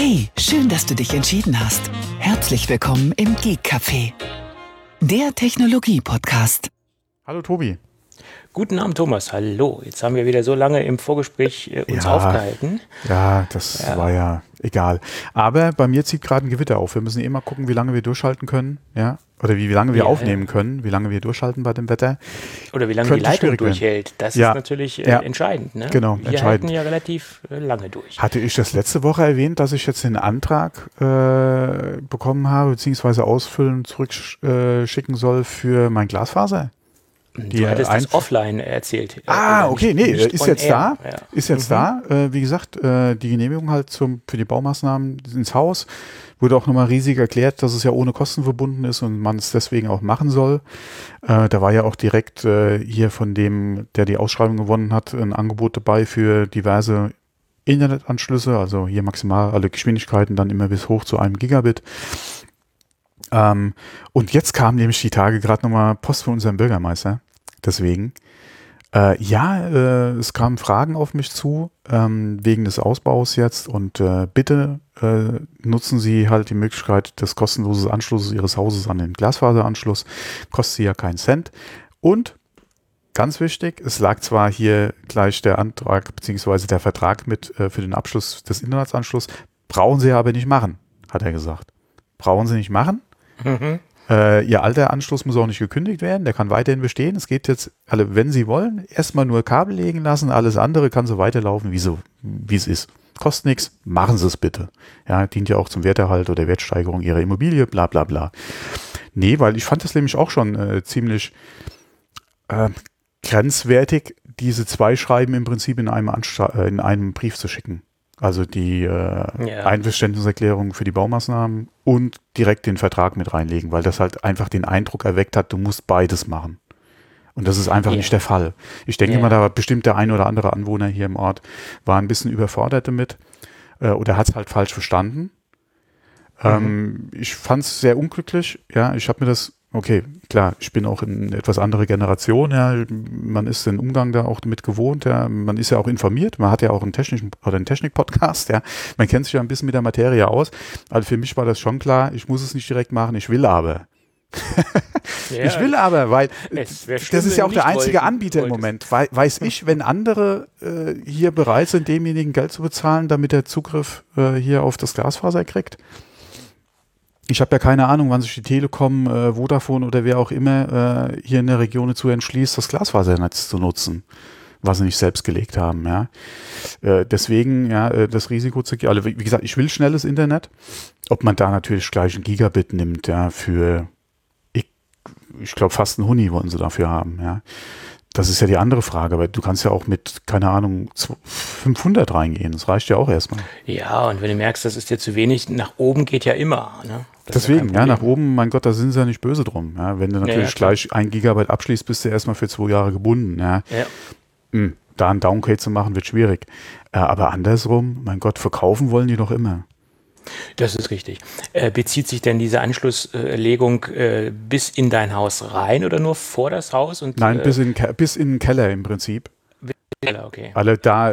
Hey, schön, dass du dich entschieden hast. Herzlich willkommen im Geek Café, der Technologie-Podcast. Hallo Tobi. Guten Abend, Thomas. Hallo. Jetzt haben wir wieder so lange im Vorgespräch uns aufgehalten. Ja, das war ja egal. Aber bei mir zieht gerade ein Gewitter auf. Wir müssen eh mal gucken, wie lange wir durchhalten können. Ja? Oder wie lange wir aufnehmen können, wie lange wir durchhalten bei dem Wetter. Oder wie lange die Leitung durchhält. Das ist natürlich entscheidend. Ne? Genau, wir halten ja relativ lange durch. Hatte ich das letzte Woche erwähnt, dass ich jetzt den Antrag bekommen habe, beziehungsweise ausfüllen und zurückschicken soll für mein Glasfaser? Du hattest das offline erzählt. Okay, nee, ist jetzt da. Ja. Ist jetzt da. Wie gesagt, die Genehmigung halt für die Baumaßnahmen ins Haus. Wurde auch nochmal riesig erklärt, dass es ja ohne Kosten verbunden ist und man es deswegen auch machen soll. Da war ja auch direkt hier von dem, der die Ausschreibung gewonnen hat, ein Angebot dabei für diverse Internetanschlüsse, also hier maximal alle Geschwindigkeiten dann immer bis hoch zu 1 Gigabit. Und jetzt kam nämlich die Tage gerade nochmal Post von unserem Bürgermeister. Deswegen. Es kamen Fragen auf mich zu, wegen des Ausbaus jetzt und bitte nutzen Sie halt die Möglichkeit des kostenlosen Anschlusses Ihres Hauses an den Glasfaseranschluss. Kostet Sie ja keinen Cent. Und ganz wichtig, es lag zwar hier gleich der Antrag bzw. der Vertrag mit für den Abschluss des Internetanschlusses, brauchen Sie aber nicht machen, hat er gesagt. Brauchen Sie nicht machen. Mhm. Ihr alter Anschluss muss auch nicht gekündigt werden, der kann weiterhin bestehen. Es geht jetzt, wenn Sie wollen, erstmal nur Kabel legen lassen, alles andere kann so weiterlaufen, wie es ist. Kostet nichts, machen Sie es bitte. Ja, dient ja auch zum Werterhalt oder Wertsteigerung Ihrer Immobilie, bla bla bla. Nee, weil ich fand das nämlich auch schon ziemlich grenzwertig, diese 2 Schreiben im Prinzip in einem Brief zu schicken. Also die Einverständniserklärung für die Baumaßnahmen und direkt den Vertrag mit reinlegen, weil das halt einfach den Eindruck erweckt hat, du musst beides machen. Und das ist einfach nicht der Fall. Ich denke mal, da war bestimmt der ein oder andere Anwohner hier im Ort, war ein bisschen überfordert damit oder hat es halt falsch verstanden. Ich fand es sehr unglücklich. Ja, ich habe mir das, okay, klar, ich bin auch in etwas andere Generation, ja, man ist den Umgang da auch damit gewohnt, ja, man ist ja auch informiert, man hat ja auch einen Technik-Podcast, ja, man kennt sich ja ein bisschen mit der Materie aus, also für mich war das schon klar, ich muss es nicht direkt machen, ich will aber. Ich will aber, weil das ist ja auch der einzige Anbieter im Moment. Weiß ich, wenn andere hier bereit sind, demjenigen Geld zu bezahlen, damit er Zugriff hier auf das Glasfaser kriegt. Ich habe ja keine Ahnung, wann sich die Telekom, Vodafone oder wer auch immer hier in der Region dazu entschließt, das Glasfasernetz zu nutzen, was sie nicht selbst gelegt haben. Ja. Deswegen das Risiko zu gehen. Also wie gesagt, ich will schnelles Internet. Ob man da natürlich gleich ein Gigabit nimmt, ja, für ich glaube fast ein Huni wollen sie dafür haben. Ja. Das ist ja die andere Frage, aber du kannst ja auch mit, keine Ahnung, 500 reingehen. Das reicht ja auch erstmal. Ja, und wenn du merkst, das ist dir zu wenig, nach oben geht ja immer. Ne? Deswegen, nach oben, mein Gott, da sind sie ja nicht böse drum. Ja. Wenn du natürlich gleich 1 Gigabyte abschließt, bist du erstmal für 2 Jahre gebunden. Ja. Da einen Downgrade zu machen, wird schwierig. Aber andersrum, mein Gott, verkaufen wollen die doch immer. Das ist richtig. Bezieht sich denn diese Anschlusslegung bis in dein Haus rein oder nur vor das Haus? Und, Nein, bis in den Keller im Prinzip. Keller, okay. Alle da,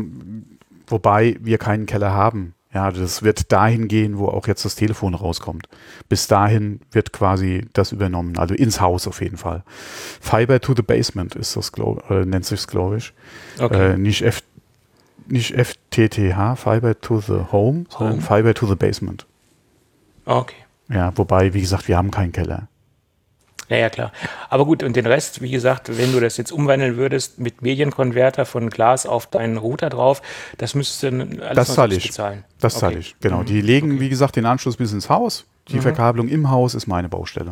wobei wir keinen Keller haben. Ja, das wird dahin gehen, wo auch jetzt das Telefon rauskommt. Bis dahin wird quasi das übernommen, also ins Haus auf jeden Fall. Fiber to the Basement ist das, nennt sich es, glaube ich. Okay. Nicht FTTH, Fiber to the Home, sondern Fiber to the Basement. Okay. Ja, wobei, wie gesagt, wir haben keinen Keller. Ja, klar. Aber gut, und den Rest, wie gesagt, wenn du das jetzt umwandeln würdest mit Medienkonverter von Glas auf deinen Router drauf, das müsstest du alles noch selbst bezahlen. Das zahle ich, genau. Die legen, wie gesagt, den Anschluss bis ins Haus. Die Verkabelung im Haus ist meine Baustelle.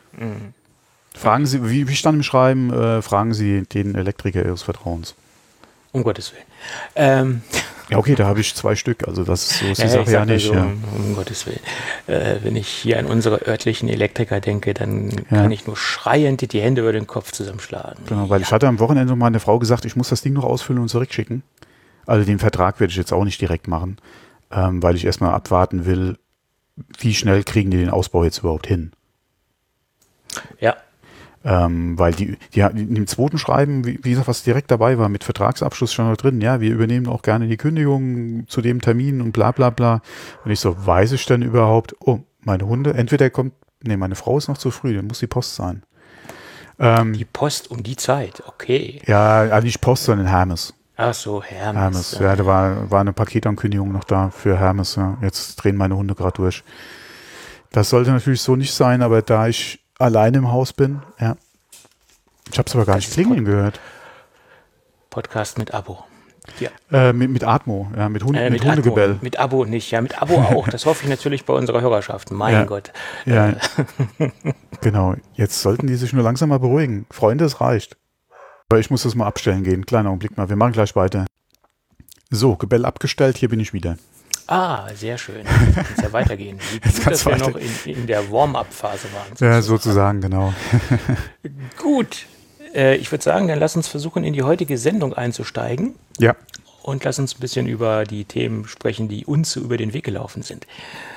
Fragen Sie, wie stand im Schreiben, fragen Sie den Elektriker Ihres Vertrauens. Um Gottes Willen. Ja, okay, da habe ich 2 Stück, also das so ist die Sache ja nicht. So, um Gottes Willen. Wenn ich hier an unsere örtlichen Elektriker denke, dann kann ich nur schreiend die Hände über den Kopf zusammenschlagen. Genau, weil ich hatte am Wochenende meine Frau gesagt, ich muss das Ding noch ausfüllen und zurückschicken. Also den Vertrag werde ich jetzt auch nicht direkt machen, weil ich erstmal abwarten will, wie schnell kriegen die den Ausbau jetzt überhaupt hin. Ja. Weil die im zweiten Schreiben, wie gesagt, was direkt dabei war, mit Vertragsabschluss schon noch drin, ja, wir übernehmen auch gerne die Kündigung zu dem Termin und bla bla bla. Und ich so, weiß ich denn überhaupt, meine Hunde, meine Frau ist noch zu früh, dann muss die Post sein. Die Post um die Zeit, okay. Ja, also nicht Post, sondern Hermes. Ach so, Hermes. Hermes, ja, da war eine Paketankündigung noch da für Hermes. Ja. Jetzt drehen meine Hunde gerade durch. Das sollte natürlich so nicht sein, aber da ich alleine im Haus bin, ja. Ich habe es aber gar nicht klingeln gehört. Podcast mit Abo. Ja. Mit Atmo, ja, mit Hundegebell. Atmo, mit Abo nicht, ja, mit Abo auch. Das hoffe ich natürlich bei unserer Hörerschaft. Mein Gott. Ja, genau. Jetzt sollten die sich nur langsam mal beruhigen. Freunde, es reicht. Aber ich muss das mal abstellen gehen. Kleiner Augenblick mal. Wir machen gleich weiter. So, Gebell abgestellt. Hier bin ich wieder. Ah, sehr schön. Jetzt kann es ja weitergehen. Wie gut, dass wir noch in der Warm-up-Phase waren. Ja, sozusagen, genau. Gut. Ich würde sagen, dann lass uns versuchen, in die heutige Sendung einzusteigen. Ja. Und lass uns ein bisschen über die Themen sprechen, die uns so über den Weg gelaufen sind.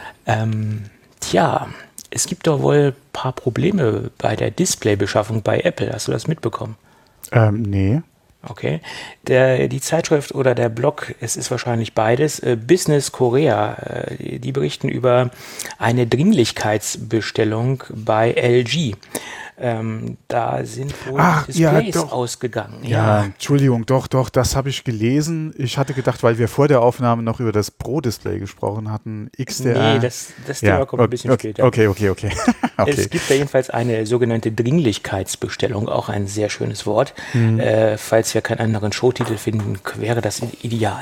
Es gibt doch wohl ein paar Probleme bei der Displaybeschaffung bei Apple. Hast du das mitbekommen? Nee. Okay. Die Zeitschrift oder der Blog, es ist wahrscheinlich beides, Business Korea, die berichten über eine Dringlichkeitsbestellung bei LG. Da sind wohl Displays ausgegangen. Ja, Entschuldigung, doch, das habe ich gelesen. Ich hatte gedacht, weil wir vor der Aufnahme noch über das Pro-Display gesprochen hatten, XDR. Nee, das Thema kommt ein bisschen später. Okay. Es gibt da jedenfalls eine sogenannte Dringlichkeitsbestellung, auch ein sehr schönes Wort. Falls wir keinen anderen Showtitel finden, wäre das ideal.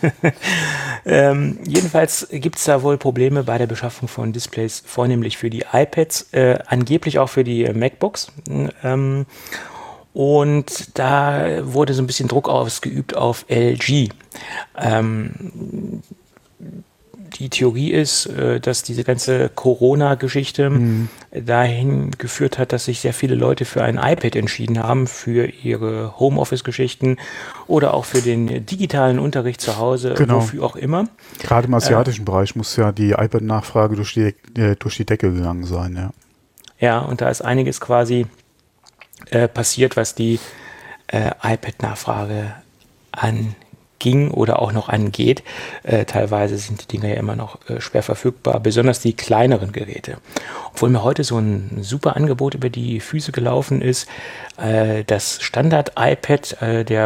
Jedenfalls gibt es da wohl Probleme bei der Beschaffung von Displays, vornehmlich für die iPads, angeblich auch für die MacBooks. Und da wurde so ein bisschen Druck ausgeübt auf LG. Die Theorie ist, dass diese ganze Corona-Geschichte dahin geführt hat, dass sich sehr viele Leute für ein iPad entschieden haben, für ihre Homeoffice-Geschichten oder auch für den digitalen Unterricht zu Hause, wofür auch immer. Gerade im asiatischen Bereich muss ja die iPad-Nachfrage durch die Decke gegangen sein, ja. Ja, und da ist einiges quasi passiert, was die iPad-Nachfrage anging oder auch noch angeht. Teilweise sind die Dinger ja immer noch schwer verfügbar, besonders die kleineren Geräte. Obwohl mir heute so ein super Angebot über die Füße gelaufen ist, das Standard-iPad der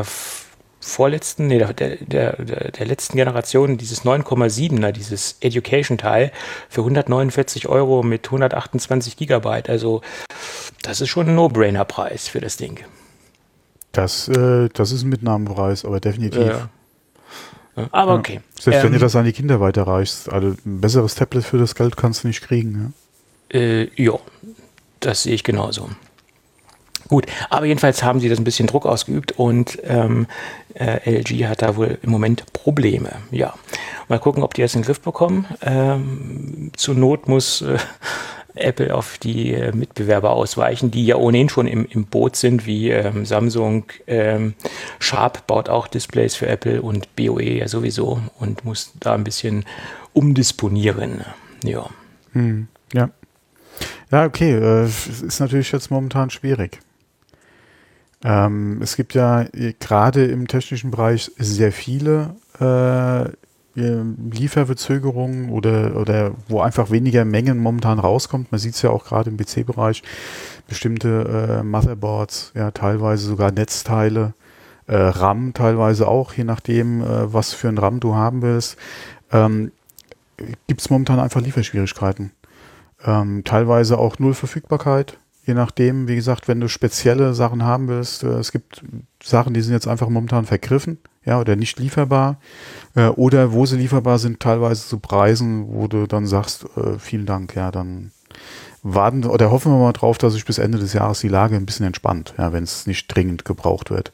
letzten Generation, dieses 9,7er, dieses Education-Teil für 149 € mit 128 Gigabyte. Also das ist schon ein No-Brainer-Preis für das Ding. Das ist ein Mitnahmepreis, aber definitiv. Ja. Aber okay. Selbst wenn du das an die Kinder weiterreichst, also ein besseres Tablet für das Geld kannst du nicht kriegen. Ja, das sehe ich genauso. Gut, aber jedenfalls haben sie das ein bisschen Druck ausgeübt und LG hat da wohl im Moment Probleme. Ja, mal gucken, ob die das in den Griff bekommen. Zur Not muss Apple auf die Mitbewerber ausweichen, die ja ohnehin schon im Boot sind, wie Samsung. Sharp baut auch Displays für Apple und BOE ja sowieso und muss da ein bisschen umdisponieren. Ja. Ja. Ja, okay. Es ist natürlich jetzt momentan schwierig. Es gibt ja gerade im technischen Bereich sehr viele Lieferverzögerungen oder wo einfach weniger Mengen momentan rauskommt. Man sieht es ja auch gerade im PC-Bereich. Bestimmte Motherboards, ja teilweise sogar Netzteile, RAM teilweise auch, je nachdem, was für ein RAM du haben willst. Gibt es momentan einfach Lieferschwierigkeiten. Teilweise auch Null Verfügbarkeit. Je nachdem, wie gesagt, wenn du spezielle Sachen haben willst, es gibt Sachen, die sind jetzt einfach momentan vergriffen, ja, oder nicht lieferbar, oder wo sie lieferbar sind, teilweise zu Preisen, wo du dann sagst, vielen Dank, ja, dann warten oder hoffen wir mal drauf, dass sich bis Ende des Jahres die Lage ein bisschen entspannt, ja, wenn es nicht dringend gebraucht wird.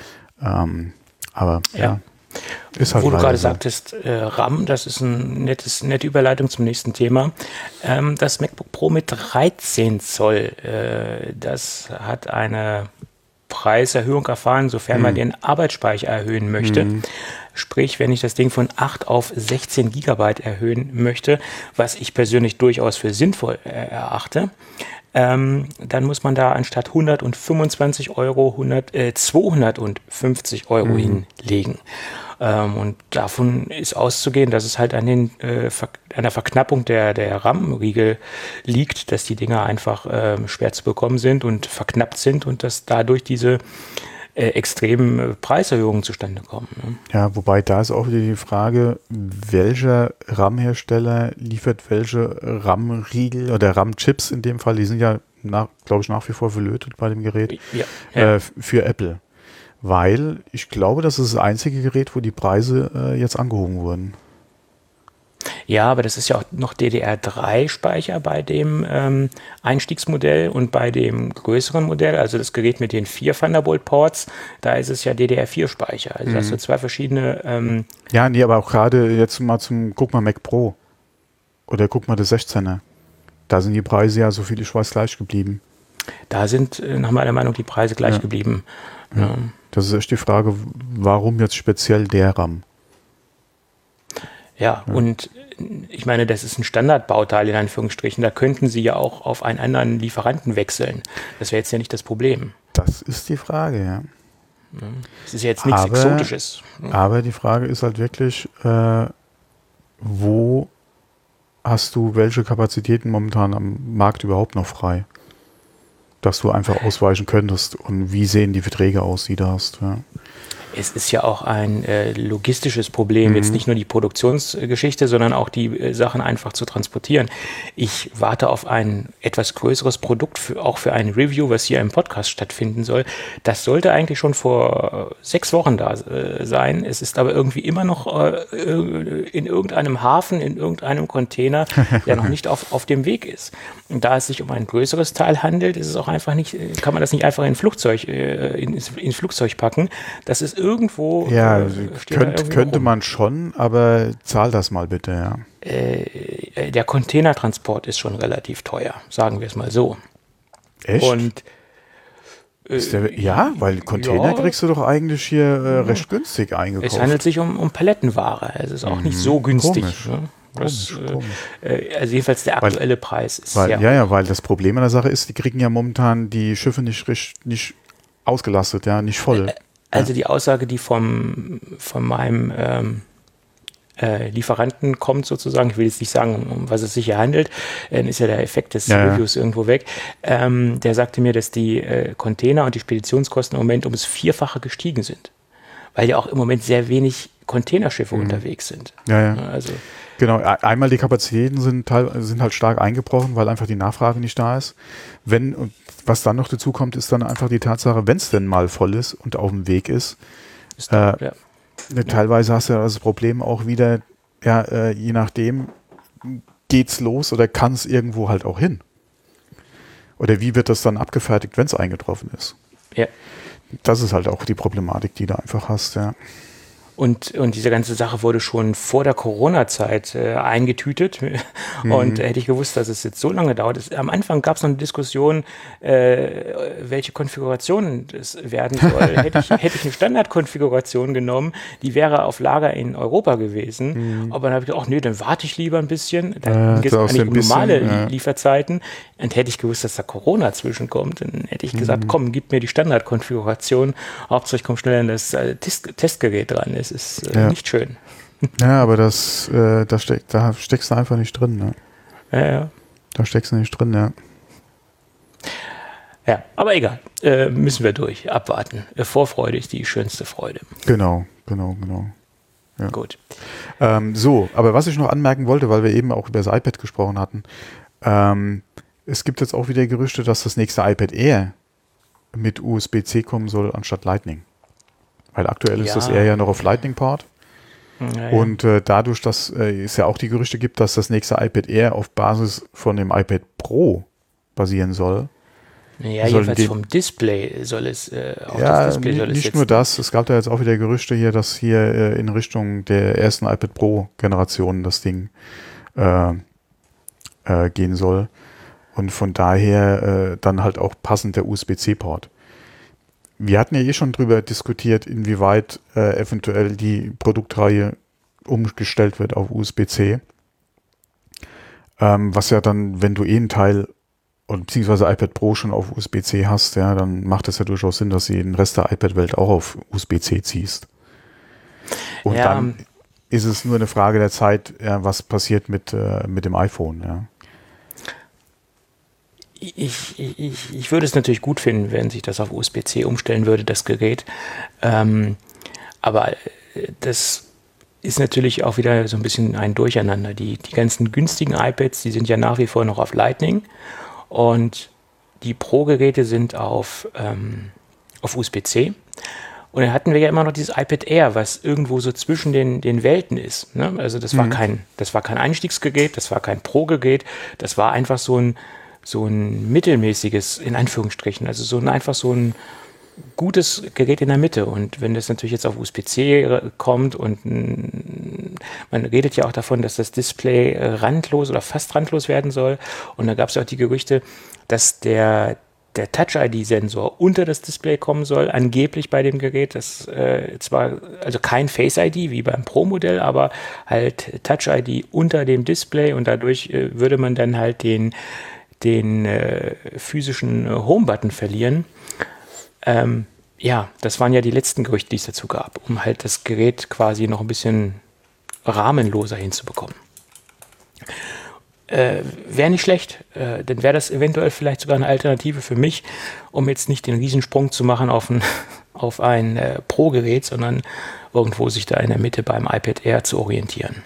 Aber ja. Ist halt wo du gerade so. sagtest, RAM, das ist nette Überleitung zum nächsten Thema. Das MacBook Pro mit 13 Zoll, das hat eine Preiserhöhung erfahren, sofern man den Arbeitsspeicher erhöhen möchte. Sprich, wenn ich das Ding von 8 auf 16 Gigabyte erhöhen möchte, was ich persönlich durchaus für sinnvoll erachte, dann muss man da anstatt 125 Euro 250 Euro hinlegen. Und davon ist auszugehen, dass es halt an der Verknappung der RAM-Riegel liegt, dass die Dinger einfach schwer zu bekommen sind und verknappt sind und dass dadurch diese extremen Preiserhöhungen zustande kommen. Ne? Ja, wobei da ist auch wieder die Frage, welcher RAM-Hersteller liefert welche RAM-Riegel oder RAM-Chips in dem Fall, die sind ja, glaube ich, nach wie vor verlötet bei dem Gerät, für Apple. Weil ich glaube, das ist das einzige Gerät, wo die Preise jetzt angehoben wurden. Ja, aber das ist ja auch noch DDR3-Speicher bei dem Einstiegsmodell und bei dem größeren Modell, also das Gerät mit den 4 Thunderbolt-Ports, da ist es ja DDR4-Speicher. Also das sind 2 verschiedene... ja, nee, aber auch gerade jetzt mal guck mal Mac Pro oder guck mal das 16er. Da sind die Preise ja, so viel ich weiß, gleich geblieben. Da sind nach meiner Meinung die Preise gleich geblieben. Ja. Das ist echt die Frage, warum jetzt speziell der RAM? Ja, und ich meine, das ist ein Standardbauteil in Anführungsstrichen. Da könnten Sie ja auch auf einen anderen Lieferanten wechseln. Das wäre jetzt ja nicht das Problem. Das ist die Frage, ja. Es ist ja jetzt nichts Exotisches. Aber die Frage ist halt wirklich, wo hast du welche Kapazitäten momentan am Markt überhaupt noch frei? Dass du einfach ausweichen könntest und wie sehen die Verträge aus, die du hast. Ja. Es ist ja auch ein logistisches Problem, jetzt nicht nur die Produktionsgeschichte, sondern auch die Sachen einfach zu transportieren. Ich warte auf ein etwas größeres Produkt, auch für ein Review, was hier im Podcast stattfinden soll. Das sollte eigentlich schon vor 6 Wochen da sein. Es ist aber irgendwie immer noch in irgendeinem Hafen, in irgendeinem Container, der noch nicht auf dem Weg ist. Und da es sich um ein größeres Teil handelt, ist es auch einfach nicht, kann man das nicht einfach ins Flugzeug packen. Das ist irgendwo. Ja, könnte man schon, aber zahl das mal bitte, ja. Der Containertransport ist schon relativ teuer, sagen wir es mal so. Echt? Und weil Container kriegst du doch eigentlich hier recht günstig eingekauft. Es handelt sich um Palettenware. Es ist auch nicht so günstig. Komisch. Ne? Komisch. Also jedenfalls der aktuelle Preis ist weil das Problem an der Sache ist, die kriegen ja momentan die Schiffe nicht ausgelastet, ja, nicht voll. Also die Aussage, die von meinem Lieferanten kommt sozusagen, ich will jetzt nicht sagen, um was es sich hier handelt, ist ja der Effekt des Reviews irgendwo weg, der sagte mir, dass die Container und die Speditionskosten im Moment um das 4-fache gestiegen sind, weil ja auch im Moment sehr wenig Containerschiffe unterwegs sind. Ja. Also, genau, einmal die Kapazitäten sind halt stark eingebrochen, weil einfach die Nachfrage nicht da ist. Was dann noch dazu kommt, ist dann einfach die Tatsache, wenn es denn mal voll ist und auf dem Weg ist, teilweise hast du das Problem auch wieder, je nachdem, geht's los oder kann es irgendwo halt auch hin? Oder wie wird das dann abgefertigt, wenn es eingetroffen ist? Ja. Das ist halt auch die Problematik, die du einfach hast, ja. Und diese ganze Sache wurde schon vor der Corona-Zeit eingetütet. Und hätte ich gewusst, dass es jetzt so lange dauert. Am Anfang gab es noch eine Diskussion, welche Konfiguration es werden soll. Hätte ich eine Standardkonfiguration genommen, die wäre auf Lager in Europa gewesen. Aber dann habe ich gedacht, nee, dann warte ich lieber ein bisschen. Dann geht es eigentlich um normale Lieferzeiten. Und hätte ich gewusst, dass da Corona zwischenkommt, dann hätte ich gesagt, komm, gib mir die Standardkonfiguration. Hauptsache ich komme schneller an das Testgerät dran. Es ist nicht schön. Ja, aber da steckst du einfach nicht drin. Ne? Ja. Da steckst du nicht drin, ja. Ja, aber egal. Müssen wir durch. Abwarten. Vorfreude ist die schönste Freude. Genau. Ja. Gut. Aber was ich noch anmerken wollte, weil wir eben auch über das iPad gesprochen hatten, es gibt jetzt auch wieder Gerüchte, dass das nächste iPad Air mit USB-C kommen soll anstatt Lightning. Weil aktuell ist das Air ja noch auf Lightning-Port. Ja. Und dadurch, dass es ja auch die Gerüchte gibt, dass das nächste iPad Air auf Basis von dem iPad Pro basieren soll. Ja, jedenfalls vom Display soll es das Display soll es nicht nur das. Es gab da jetzt auch wieder Gerüchte hier, dass hier in Richtung der ersten iPad Pro-Generation das Ding gehen soll. Und von daher dann halt auch passend der USB-C-Port. wir hatten ja eh schon drüber diskutiert, inwieweit eventuell die Produktreihe umgestellt wird auf USB-C. Was ja dann, wenn du ein Teil oder beziehungsweise iPad Pro schon auf USB-C hast, ja, dann macht es ja durchaus Sinn, dass du den Rest der iPad-Welt auch auf USB-C ziehst. Und dann ist es nur eine Frage der Zeit, ja, was passiert mit dem iPhone, ja. Ich würde es natürlich gut finden, wenn sich das auf USB-C umstellen würde, das Gerät. Aber das ist natürlich auch wieder so ein bisschen ein Durcheinander. Die ganzen günstigen iPads, die sind ja nach wie vor noch auf Lightning und die Pro-Geräte sind auf USB-C. Und dann hatten wir ja immer noch dieses iPad Air, was irgendwo so zwischen den Welten ist. Ne? Also das war kein Einstiegsgerät, das war kein Pro-Gerät, das war einfach so ein mittelmäßiges, in Anführungsstrichen, also einfach so ein gutes Gerät in der Mitte. Und wenn das natürlich jetzt auf USB-C kommt und man redet ja auch davon, dass das Display randlos oder fast randlos werden soll. Und da gab es auch die Gerüchte, dass der Touch-ID-Sensor unter das Display kommen soll, angeblich bei dem Gerät. Das zwar also kein Face-ID wie beim Pro-Modell, aber halt Touch-ID unter dem Display und dadurch würde man dann halt den physischen Home-Button verlieren. Ja, das waren ja die letzten Gerüchte, die es dazu gab, um halt das Gerät quasi noch ein bisschen rahmenloser hinzubekommen. Wäre nicht schlecht, dann wäre das eventuell vielleicht sogar eine Alternative für mich, um jetzt nicht den Riesensprung zu machen auf ein Pro-Gerät, sondern irgendwo sich da in der Mitte beim iPad Air zu orientieren.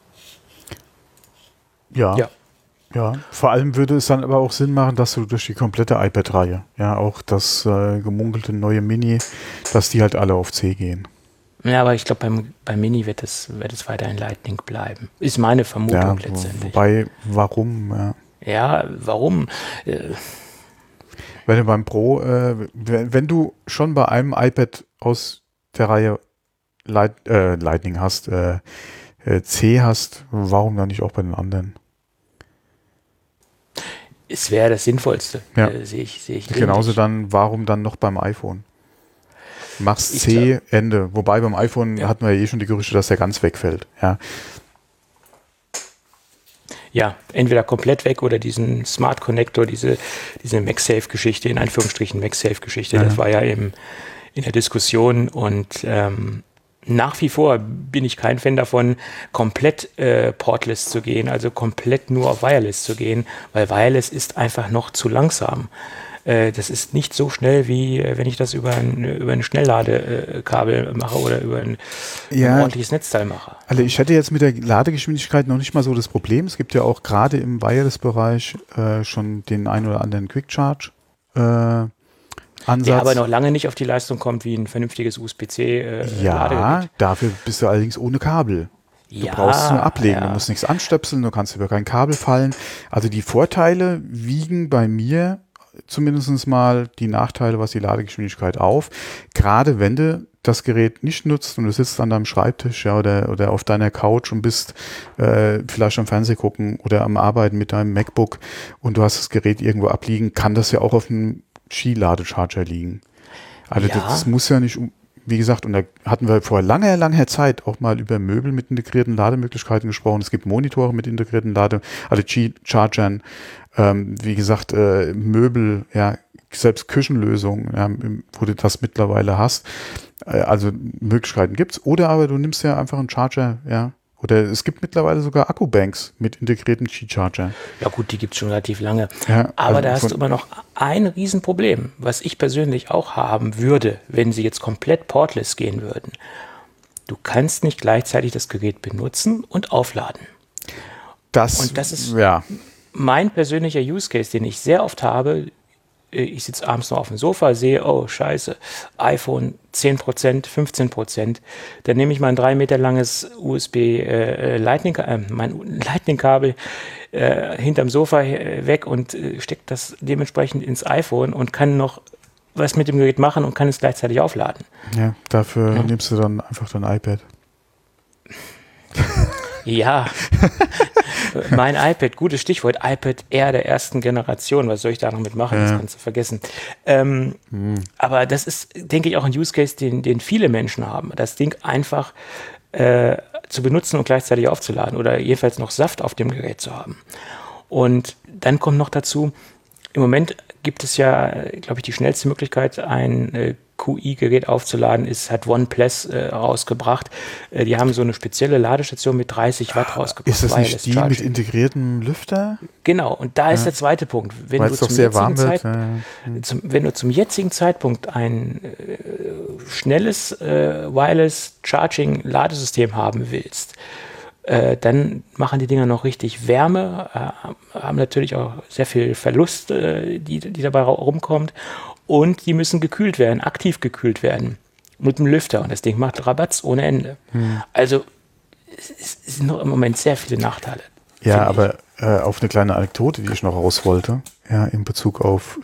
Ja. Vor allem würde es dann aber auch Sinn machen, dass du durch die komplette iPad-Reihe, ja, auch das gemunkelte neue Mini, dass die halt alle auf C gehen. Ja, aber ich glaube, beim Mini wird es weiter in Lightning bleiben. Ist meine Vermutung letztendlich. Wobei, warum? Ja, warum? Wenn du beim Pro, wenn du schon bei einem iPad aus der Reihe Lightning hast, C hast, warum dann nicht auch bei den anderen? Es wäre das Sinnvollste, sehe ich. Genauso dann, warum dann noch beim iPhone? Machst C, Ende. Wobei beim iPhone hatten wir ja schon die Gerüchte, dass der ganz wegfällt. Ja, entweder komplett weg oder diesen Smart Connector, diese MagSafe-Geschichte, in Anführungsstrichen MagSafe-Geschichte, das war ja in der Diskussion und nach wie vor bin ich kein Fan davon, komplett portless zu gehen, also komplett nur auf Wireless zu gehen, weil Wireless ist einfach noch zu langsam. Das ist nicht so schnell, wie wenn ich das über ein Schnellladekabel mache oder über ein ordentliches Netzteil mache. Also ich hätte jetzt mit der Ladegeschwindigkeit noch nicht mal so das Problem. Es gibt ja auch gerade im Wireless-Bereich schon den ein oder anderen Quick-Charge Ansatz. Der aber noch lange nicht auf die Leistung kommt wie ein vernünftiges USB-C-Ladegerät. Ja, dafür bist du allerdings ohne Kabel. Du brauchst es nur ablegen, du musst nichts anstöpseln, du kannst über kein Kabel fallen. Also die Vorteile wiegen bei mir zumindest mal die Nachteile, was die Ladegeschwindigkeit auf. Gerade wenn du das Gerät nicht nutzt und du sitzt an deinem Schreibtisch oder auf deiner Couch und bist vielleicht am Fernsehen gucken oder am Arbeiten mit deinem MacBook und du hast das Gerät irgendwo abliegen, kann das ja auch auf einem Qi-Ladecharger liegen. Also das muss ja nicht, wie gesagt, und da hatten wir vor langer Zeit auch mal über Möbel mit integrierten Lademöglichkeiten gesprochen. Es gibt Monitore mit integrierten also Qi-Chargern, wie gesagt, Möbel, selbst Küchenlösungen, wo du das mittlerweile hast. Also Möglichkeiten gibt's. Oder aber du nimmst ja einfach einen Charger, Oder es gibt mittlerweile sogar Akkubanks mit integrierten Qi-Charger. Ja gut, die gibt es schon relativ lange. Ja, aber also da hast du immer noch ein Riesenproblem, was ich persönlich auch haben würde, wenn sie jetzt komplett portless gehen würden. Du kannst nicht gleichzeitig das Gerät benutzen und aufladen. Und das ist mein persönlicher Use Case, den ich sehr oft habe. Ich sitze abends noch auf dem Sofa, sehe, oh scheiße, iPhone 10%, 15%. Dann nehme ich mein 3 Meter langes mein Lightning-Kabel hinterm Sofa weg und stecke das dementsprechend ins iPhone und kann noch was mit dem Gerät machen und kann es gleichzeitig aufladen. Ja, dafür nimmst du dann einfach dein iPad. Ja, Mein iPad, gutes Stichwort, iPad Air der ersten Generation. Was soll ich da noch mitmachen? Das kannst du vergessen. Aber das ist, denke ich, auch ein Use Case, den viele Menschen haben. Das Ding einfach zu benutzen und gleichzeitig aufzuladen oder jedenfalls noch Saft auf dem Gerät zu haben. Und dann kommt noch dazu, im Moment gibt es ja, glaube ich, die schnellste Möglichkeit, ein QI-Gerät aufzuladen, hat OnePlus rausgebracht. Die haben so eine spezielle Ladestation mit 30 Watt rausgebracht. Ist das nicht die mit integriertem Lüfter? Genau, und da ist der zweite Punkt. Wenn Weil es doch sehr warm wird. Wenn du zum jetzigen Zeitpunkt ein schnelles Wireless Charging Ladesystem haben willst, dann machen die Dinger noch richtig Wärme, haben natürlich auch sehr viel Verlust, die dabei rumkommt, und die müssen gekühlt werden, aktiv gekühlt werden mit dem Lüfter, und das Ding macht Rabatz ohne Ende. Also es sind noch im Moment sehr viele Nachteile. Ja, aber auf eine kleine Anekdote, die ich noch raus wollte, ja, in Bezug auf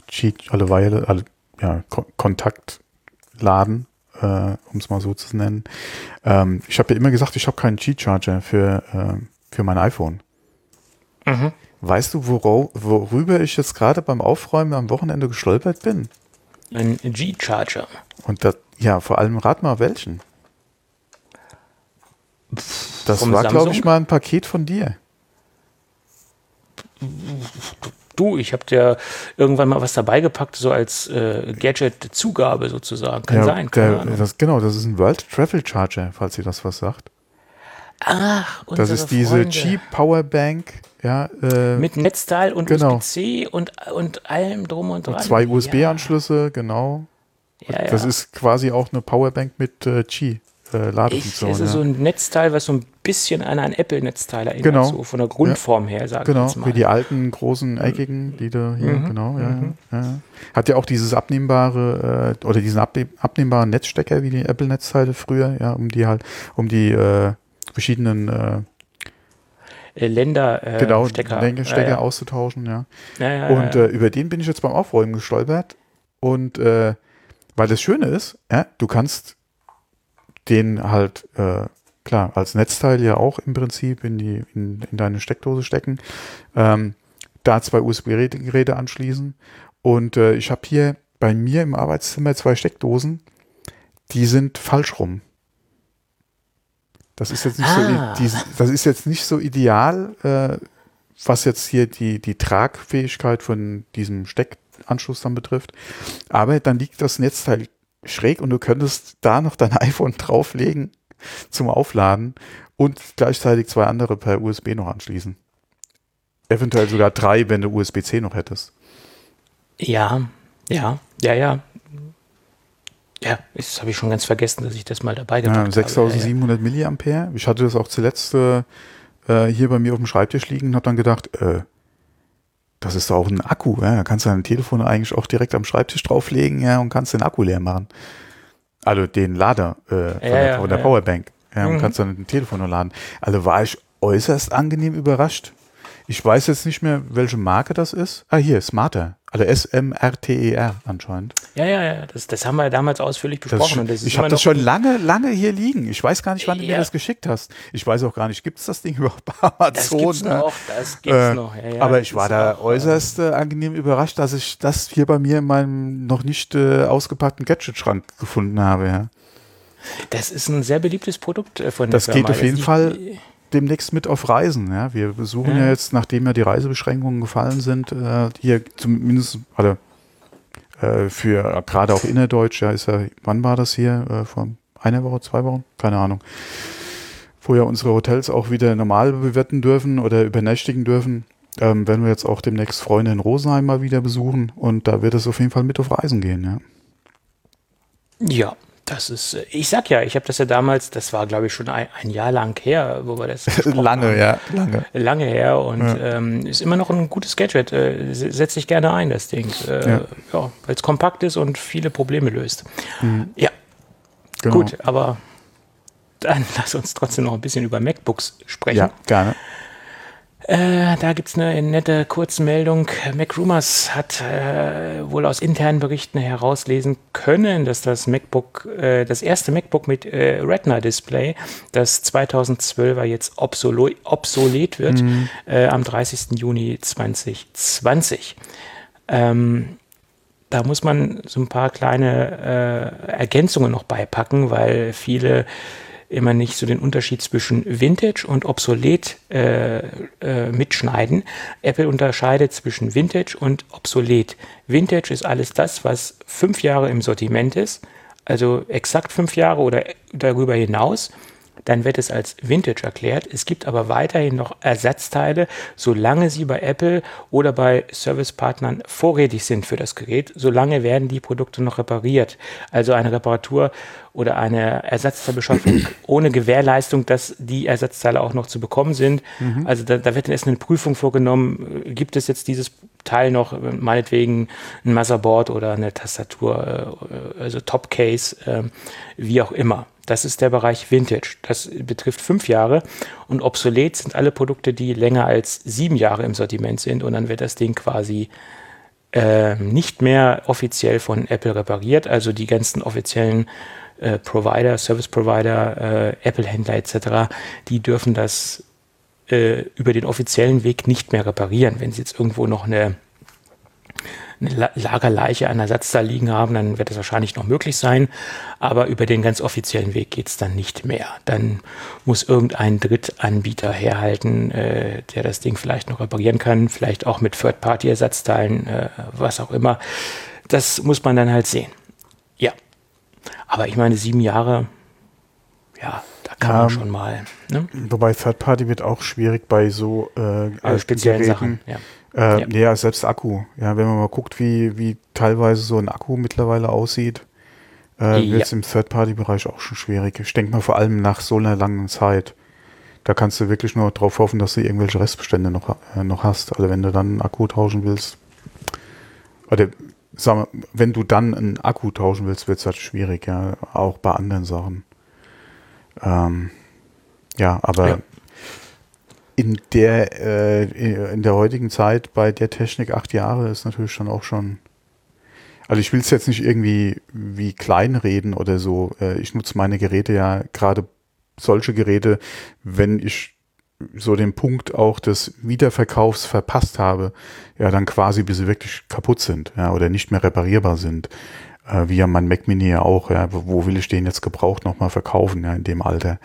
Kontaktladen, um es mal so zu nennen. Ich habe ja immer gesagt, ich habe keinen Qi-Charger für mein iPhone. Weißt du, worüber ich jetzt gerade beim Aufräumen am Wochenende gestolpert bin? Ein G-Charger. Und das, ja, vor allem rat mal welchen. Das war, glaube ich, mal ein Paket von dir. Du, ich habe dir irgendwann mal was dabei gepackt, so als Gadget-Zugabe sozusagen. Kann sein. Das ist ein World Travel Charger, falls ihr das was sagt. Ach, das ist diese Freunde. Cheap Powerbank. Ja, mit Netzteil und genau. USB-C und allem drum und dran. Und 2 USB-Anschlüsse, genau. Ja, das ist quasi auch eine Powerbank mit Qi-Ladefunktion. Es ist so ein Netzteil, was so ein bisschen an ein Apple-Netzteil erinnert, genau. So von der Grundform her, sage ich jetzt mal. Wie die alten, großen, eckigen, die da hier, ja. Hat ja auch dieses abnehmbare, oder diesen abnehmbaren Netzstecker, wie die Apple-Netzteile früher, ja, um die verschiedenen Länderstecker auszutauschen, ja. Und über den bin ich jetzt beim Aufräumen gestolpert. Und weil das Schöne ist, ja, du kannst den halt, klar, als Netzteil ja auch im Prinzip in deine Steckdose stecken, da 2 USB-Geräte anschließen. Und ich habe hier bei mir im Arbeitszimmer 2 Steckdosen, die sind falsch rum. Das ist jetzt nicht so ideal, was jetzt hier die Tragfähigkeit von diesem Steckanschluss dann betrifft. Aber dann liegt das Netzteil schräg und du könntest da noch dein iPhone drauflegen zum Aufladen und gleichzeitig 2 andere per USB noch anschließen. Eventuell sogar 3, wenn du USB-C noch hättest. Ja, das habe ich schon ganz vergessen, dass ich das mal dabei gepackt habe. 6700 Milliampere. Ich hatte das auch zuletzt hier bei mir auf dem Schreibtisch liegen und habe dann gedacht, das ist doch auch ein Akku. Ja? Da kannst du dein Telefon eigentlich auch direkt am Schreibtisch drauflegen, ja, und kannst den Akku leer machen. Also den Lader von der Powerbank. Ja, und kannst dann ein Telefon nur laden. Also war ich äußerst angenehm überrascht. Ich weiß jetzt nicht mehr, welche Marke das ist. Hier, Smarter. Also SMRTER anscheinend. Ja, das haben wir damals ausführlich besprochen. Ich habe das schon lange hier liegen. Ich weiß gar nicht, wann du mir das geschickt hast. Ich weiß auch gar nicht, gibt es das Ding überhaupt bei Amazon? Das gibt's noch. Ja, aber ich war da äußerst angenehm überrascht, dass ich das hier bei mir in meinem noch nicht ausgepackten Gadget-Schrank gefunden habe. Ja. Das ist ein sehr beliebtes Produkt von der Firma. Das geht auf jeden Fall demnächst mit auf Reisen. Ja. Wir besuchen ja jetzt, nachdem ja die Reisebeschränkungen gefallen sind, hier zumindest für gerade auch innerdeutsch, ja, ist ja, wann war das hier? Vor einer Woche, 2 Wochen? Keine Ahnung. Wo ja unsere Hotels auch wieder normal bewirten dürfen oder übernächtigen dürfen, werden wir jetzt auch demnächst Freunde in Rosenheim mal wieder besuchen und da wird es auf jeden Fall mit auf Reisen gehen. Ja. Ja. Das ist, ich sag ja, ich habe das ja damals, das war glaube ich schon ein Jahr lang her, wo wir das lange her und ist immer noch ein gutes Gadget, setze ich gerne ein, das Ding, weil es kompakt ist und viele Probleme löst. Ja, genau. Gut, aber dann lass uns trotzdem noch ein bisschen über MacBooks sprechen. Ja, gerne. Da gibt es eine nette Kurzmeldung. MacRumors hat wohl aus internen Berichten herauslesen können, dass das MacBook, das erste MacBook mit Retina-Display, das 2012er jetzt obsolet wird, am 30. Juni 2020. Da muss man so ein paar kleine Ergänzungen noch beipacken, weil viele immer nicht so den Unterschied zwischen Vintage und obsolet mitschneiden. Apple unterscheidet zwischen Vintage und obsolet. Vintage ist alles das, was 5 Jahre im Sortiment ist, also exakt 5 Jahre oder darüber hinaus. Dann wird es als Vintage erklärt. Es gibt aber weiterhin noch Ersatzteile, solange sie bei Apple oder bei Servicepartnern vorrätig sind für das Gerät. Solange werden die Produkte noch repariert. Also eine Reparatur oder eine Ersatzteilbeschaffung ohne Gewährleistung, dass die Ersatzteile auch noch zu bekommen sind. Also da wird dann erst eine Prüfung vorgenommen. Gibt es jetzt dieses Teil noch, meinetwegen ein Motherboard oder eine Tastatur, also Topcase, wie auch immer. Das ist der Bereich Vintage. Das betrifft 5 Jahre und obsolet sind alle Produkte, die länger als 7 Jahre im Sortiment sind und dann wird das Ding quasi nicht mehr offiziell von Apple repariert. Also die ganzen offiziellen Provider, Service Provider, Apple-Händler etc., die dürfen das über den offiziellen Weg nicht mehr reparieren. Wenn sie jetzt irgendwo noch eine Lagerleiche an Ersatzteil liegen haben, dann wird das wahrscheinlich noch möglich sein, aber über den ganz offiziellen Weg geht es dann nicht mehr. Dann muss irgendein Drittanbieter herhalten, der das Ding vielleicht noch reparieren kann, vielleicht auch mit Third-Party-Ersatzteilen, was auch immer. Das muss man dann halt sehen. Ja, aber ich meine 7 Jahre, ja, da kann man schon mal. Ne? Wobei Third-Party wird auch schwierig bei so speziellen Geräten. Sachen, ja. Ja, selbst Akku. Ja, wenn man mal guckt, wie teilweise so ein Akku mittlerweile aussieht, wird es im Third-Party-Bereich auch schon schwierig. Ich denke mal vor allem nach so einer langen Zeit. Da kannst du wirklich nur darauf hoffen, dass du irgendwelche Restbestände noch hast. Also wenn du dann einen Akku tauschen willst, oder sag mal, wenn du dann einen Akku tauschen willst, wird es halt schwierig, ja, auch bei anderen Sachen. Ja, aber Ja. in der heutigen Zeit bei der Technik 8 Jahre ist natürlich schon auch schon. Also ich will es jetzt nicht irgendwie wie kleinreden oder so. Ich nutze meine Geräte ja, gerade solche Geräte, wenn ich so den Punkt auch des Wiederverkaufs verpasst habe, ja dann quasi bis sie wirklich kaputt sind, ja, oder nicht mehr reparierbar sind. Wie ja mein Mac Mini ja auch, ja, wo will ich den jetzt gebraucht nochmal verkaufen, ja, in dem Alter.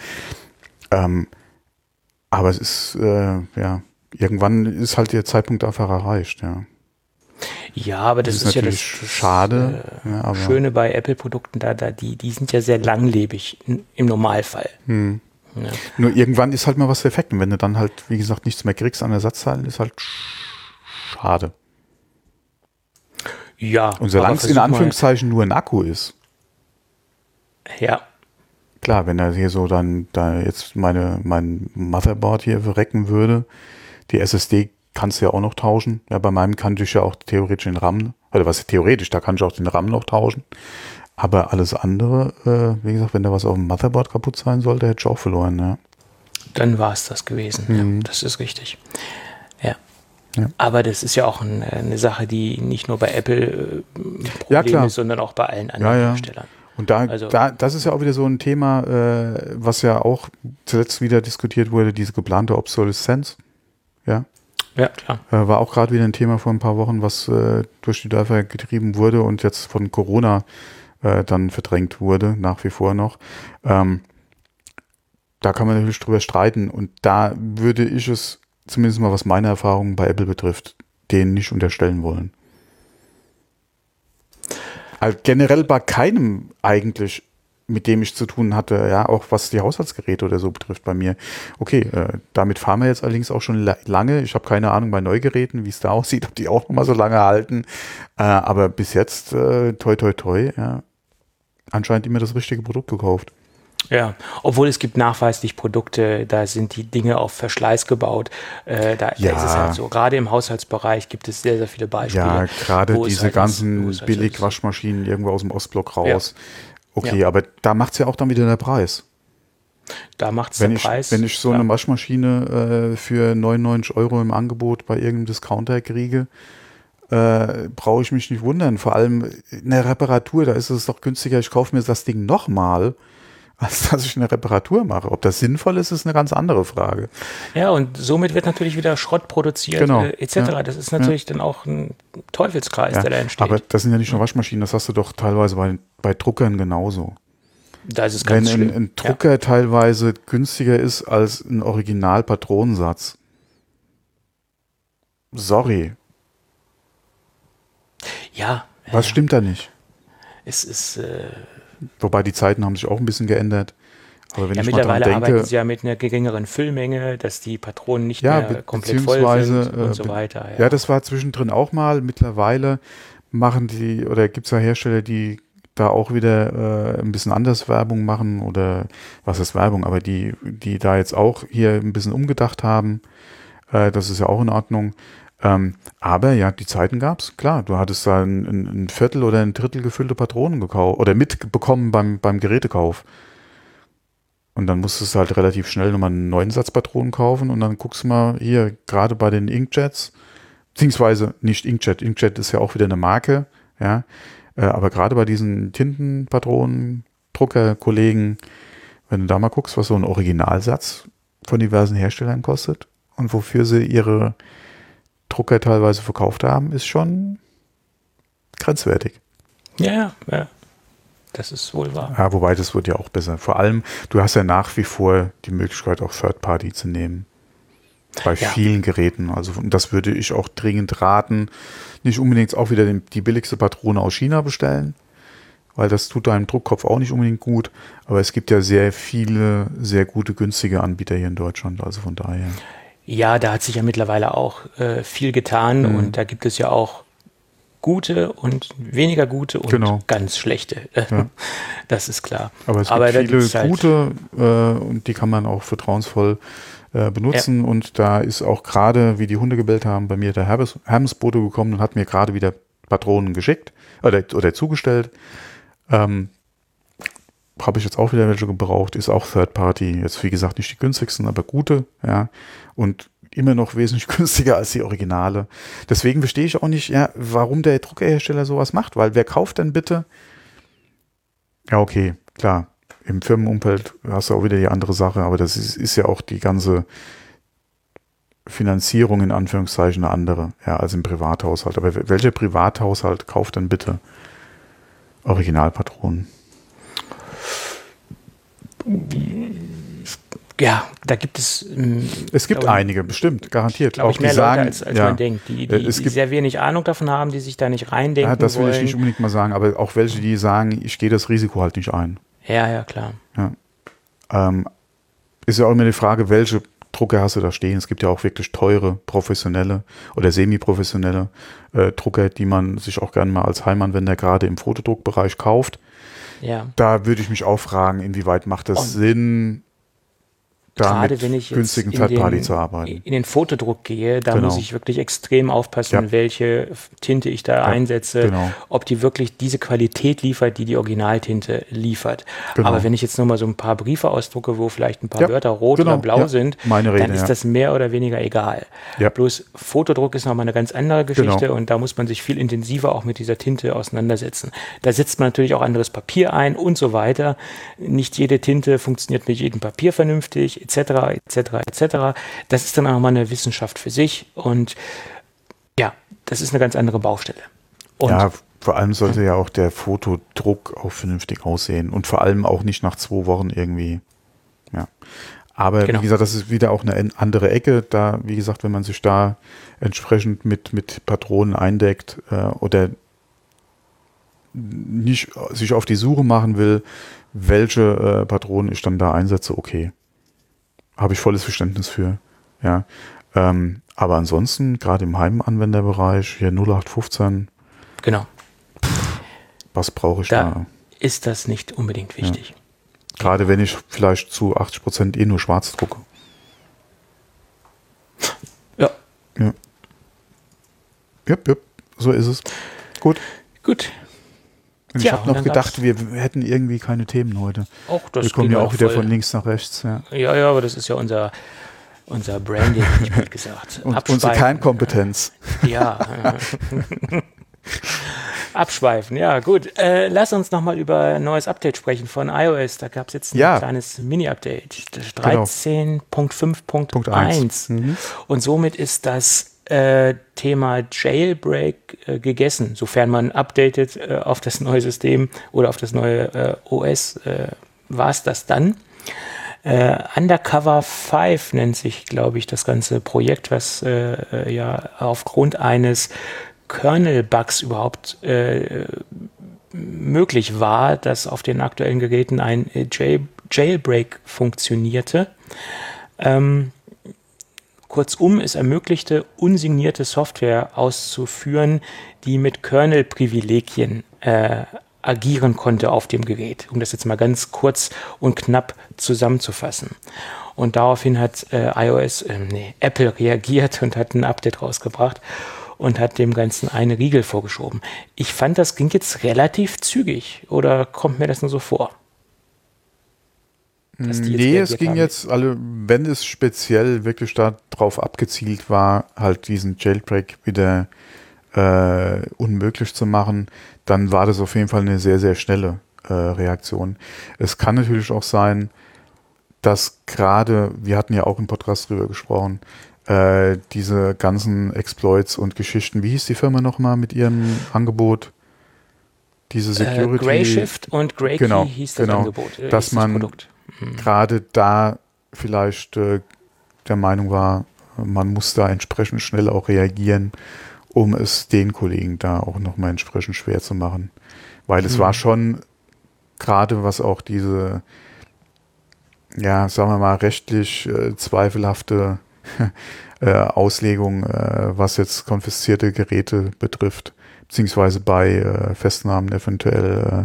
Aber es ist, ja, irgendwann ist halt der Zeitpunkt einfach erreicht, ja. Ja, aber das ist ja das schade. Ja, aber Schöne bei Apple-Produkten, die sind ja sehr langlebig im Normalfall. Ja. Nur irgendwann ist halt mal was defekt. Und wenn du dann halt, wie gesagt, nichts mehr kriegst an Ersatzteilen, ist halt schade. Ja. Und solange es in Anführungszeichen nur ein Akku ist. Ja. Klar, wenn er hier so dann da jetzt mein Motherboard hier verrecken würde, die SSD kannst du ja auch noch tauschen. Ja, bei meinem kann ich ja auch theoretisch den RAM, oder was theoretisch, da kann ich auch den RAM noch tauschen. Aber alles andere, wie gesagt, wenn da was auf dem Motherboard kaputt sein sollte, hätte ich auch verloren, ja. Dann war es das gewesen. Ja, das ist richtig. Ja. Aber das ist ja auch eine Sache, die nicht nur bei Apple Problem ist, sondern auch bei allen anderen Herstellern. Und das ist ja auch wieder so ein Thema, was ja auch zuletzt wieder diskutiert wurde, diese geplante Obsoleszenz. Ja. Ja, klar. War auch gerade wieder ein Thema vor ein paar Wochen, was durch die Dörfer getrieben wurde und jetzt von Corona dann verdrängt wurde, nach wie vor noch. Da kann man natürlich drüber streiten und da würde ich es, zumindest mal was meine Erfahrungen bei Apple betrifft, denen nicht unterstellen wollen. Also generell bei keinem eigentlich, mit dem ich zu tun hatte, ja, auch was die Haushaltsgeräte oder so betrifft bei mir. Okay, damit fahren wir jetzt allerdings auch schon lange. Ich habe keine Ahnung bei Neugeräten, wie es da aussieht, ob die auch noch mal so lange halten. Aber bis jetzt, toi, toi, toi, ja, anscheinend immer das richtige Produkt gekauft. Ja, obwohl es gibt nachweislich Produkte, da sind die Dinge auf Verschleiß gebaut. Da ist es halt so. Gerade im Haushaltsbereich gibt es sehr, sehr viele Beispiele. Ja, gerade diese halt ganzen Billig-Waschmaschinen irgendwo aus dem Ostblock raus. Ja. Okay, aber da macht es ja auch dann wieder der Preis. Da macht es den Preis. Wenn ich so eine Waschmaschine für 99 € im Angebot bei irgendeinem Discounter kriege, brauche ich mich nicht wundern. Vor allem in der Reparatur, da ist es doch günstiger, ich kaufe mir das Ding nochmal, als dass ich eine Reparatur mache. Ob das sinnvoll ist, ist eine ganz andere Frage. Ja, und somit wird natürlich wieder Schrott produziert, genau. etc. Ja. Das ist natürlich dann auch ein Teufelskreis, der da entsteht. Aber das sind ja nicht nur Waschmaschinen, das hast du doch teilweise bei Druckern genauso. Da ist es ganz schlimm. Wenn ein Drucker teilweise günstiger ist als ein Original-Patronensatz. Sorry. Ja. Was stimmt da nicht? Es ist... Wobei die Zeiten haben sich auch ein bisschen geändert. Aber wenn ich mittlerweile mal dran denke, arbeiten sie ja mit einer geringeren Füllmenge, dass die Patronen nicht mehr komplett voll sind und so weiter. Ja, das war zwischendrin auch mal. Mittlerweile gibt es ja Hersteller, die da auch wieder ein bisschen anders Werbung machen oder was ist Werbung, aber die da jetzt auch hier ein bisschen umgedacht haben. Das ist ja auch in Ordnung. Aber ja, die Zeiten gab's. Klar, du hattest da ein Viertel oder ein Drittel gefüllte Patronen gekauft oder mitbekommen beim Gerätekauf. Und dann musstest du halt relativ schnell nochmal einen neuen Satz Patronen kaufen und dann guckst du mal hier, gerade bei den Inkjets, beziehungsweise nicht Inkjet. Inkjet ist ja auch wieder eine Marke, ja. Aber gerade bei diesen Tintenpatronen, Druckerkollegen, wenn du da mal guckst, was so ein Originalsatz von diversen Herstellern kostet und wofür sie ihre Drucker teilweise verkauft haben, ist schon grenzwertig. Ja. Das ist wohl wahr. Ja, wobei das wird ja auch besser. Vor allem, du hast ja nach wie vor die Möglichkeit, auch Third Party zu nehmen. Bei vielen Geräten. Also das würde ich auch dringend raten. Nicht unbedingt auch wieder die billigste Patrone aus China bestellen, weil das tut deinem Druckkopf auch nicht unbedingt gut. Aber es gibt ja sehr viele, sehr gute, günstige Anbieter hier in Deutschland. Also von daher. Ja, da hat sich ja mittlerweile auch viel getan und da gibt es ja auch gute und weniger gute und ganz schlechte. Ja. Das ist klar. Aber es gibt viele gute und die kann man auch vertrauensvoll benutzen und da ist auch gerade, wie die Hunde gebellt haben, bei mir der Hermesbote gekommen und hat mir gerade wieder Patronen geschickt oder zugestellt. Habe ich jetzt auch wieder welche gebraucht, ist auch Third Party. Jetzt wie gesagt nicht die günstigsten, aber gute, ja. Und immer noch wesentlich günstiger als die Originale. Deswegen verstehe ich auch nicht, warum der Druckerhersteller sowas macht, weil wer kauft denn bitte? Ja, okay, klar. Im Firmenumfeld hast du auch wieder die andere Sache, aber das ist ja auch die ganze Finanzierung in Anführungszeichen eine andere, als im Privathaushalt. Aber welcher Privathaushalt kauft denn bitte Originalpatronen? Ja, da gibt es... Es gibt einige, bestimmt, garantiert. Auch mehr Leute, als man denkt, die sehr wenig Ahnung davon haben, die sich da nicht reindenken wollen. Das will ich nicht unbedingt mal sagen, aber auch welche, die sagen, ich gehe das Risiko halt nicht ein. Ja, klar. Ja. Ist ja auch immer die Frage, welche Drucker hast du da stehen? Es gibt ja auch wirklich teure, professionelle oder semi-professionelle Drucker, die man sich auch gerne mal als Heimanwender gerade im Fotodruckbereich kauft. Ja. Da würde ich mich auch fragen, inwieweit macht es Sinn, gerade wenn ich jetzt günstigen Third-Party zu arbeiten. In den Fotodruck gehe, da muss ich wirklich extrem aufpassen, welche Tinte ich da einsetze, ob die wirklich diese Qualität liefert, die Originaltinte liefert. Aber wenn ich jetzt nur mal so ein paar Briefe ausdrucke, wo vielleicht ein paar Wörter rot oder blau sind, dann ist das mehr oder weniger egal. Bloß Fotodruck ist nochmal eine ganz andere Geschichte und da muss man sich viel intensiver auch mit dieser Tinte auseinandersetzen. Da setzt man natürlich auch anderes Papier ein und so weiter. Nicht jede Tinte funktioniert mit jedem Papier vernünftig, etc. Das ist dann auch mal eine Wissenschaft für sich und das ist eine ganz andere Baustelle. Und vor allem sollte ja auch der Fotodruck auch vernünftig aussehen und vor allem auch nicht nach 2 Wochen irgendwie. Ja. Aber wie gesagt, das ist wieder auch eine andere Ecke. Da, wie gesagt, wenn man sich da entsprechend mit Patronen eindeckt oder nicht sich auf die Suche machen will, welche Patronen ich dann da einsetze, okay. Habe ich volles Verständnis für. Ja. Aber ansonsten, gerade im Heimanwenderbereich, hier 0815. Genau. Was brauche ich da? Ist das nicht unbedingt wichtig. Ja. Gerade wenn ich vielleicht zu 80% nur schwarz drucke. Ja. Yep, so ist es. Gut. Und ich habe noch gedacht, wir hätten irgendwie keine Themen heute. Wir kommen ja auch wieder von links nach rechts. Ja, aber das ist ja unser Branding, hätte ich gut gesagt. Und unsere Kernkompetenz. Ja. Abschweifen, ja gut. Lass uns nochmal über ein neues Update sprechen von iOS. Da gab es jetzt ein kleines Mini-Update. 13.5.1. Und somit ist das Thema Jailbreak gegessen. Sofern man updatet auf das neue System oder auf das neue OS, war es das dann. Undercover 5 nennt sich, glaube ich, das ganze Projekt, was aufgrund eines Kernel-Bugs überhaupt möglich war, dass auf den aktuellen Geräten ein Jailbreak funktionierte. Kurzum, es ermöglichte, unsignierte Software auszuführen, die mit Kernel-Privilegien agieren konnte auf dem Gerät, um das jetzt mal ganz kurz und knapp zusammenzufassen. Und daraufhin hat Apple reagiert und hat ein Update rausgebracht und hat dem Ganzen eine Riegel vorgeschoben. Ich fand, das ging jetzt relativ zügig, oder kommt mir das nur so vor? Nee, es ging jetzt, wenn es speziell wirklich darauf abgezielt war, halt diesen Jailbreak wieder unmöglich zu machen, dann war das auf jeden Fall eine sehr, sehr schnelle Reaktion. Es kann natürlich auch sein, dass gerade, wir hatten ja auch im Podcast drüber gesprochen, diese ganzen Exploits und Geschichten, wie hieß die Firma nochmal mit ihrem Angebot? Diese Security. Grayshift und Graykey hieß das Angebot. Dass man gerade da vielleicht der Meinung war, man muss da entsprechend schnell auch reagieren, um es den Kollegen da auch nochmal entsprechend schwer zu machen. Weil es war schon gerade, was auch diese, ja, sagen wir mal, rechtlich zweifelhafte Auslegung, was jetzt konfiszierte Geräte betrifft, beziehungsweise bei Festnahmen eventuell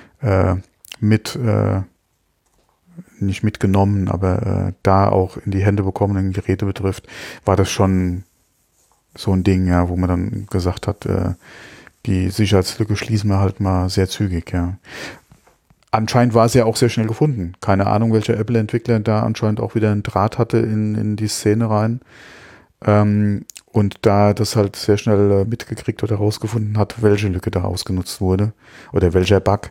nicht mitgenommen, aber da auch in die Hände bekommenen Geräte betrifft, war das schon so ein Ding, ja, wo man dann gesagt hat, die Sicherheitslücke schließen wir halt mal sehr zügig, ja. Anscheinend war es ja auch sehr schnell gefunden. Keine Ahnung, welcher Apple-Entwickler da anscheinend auch wieder einen Draht hatte in die Szene rein. Und da das halt sehr schnell mitgekriegt oder herausgefunden hat, welche Lücke da ausgenutzt wurde oder welcher Bug.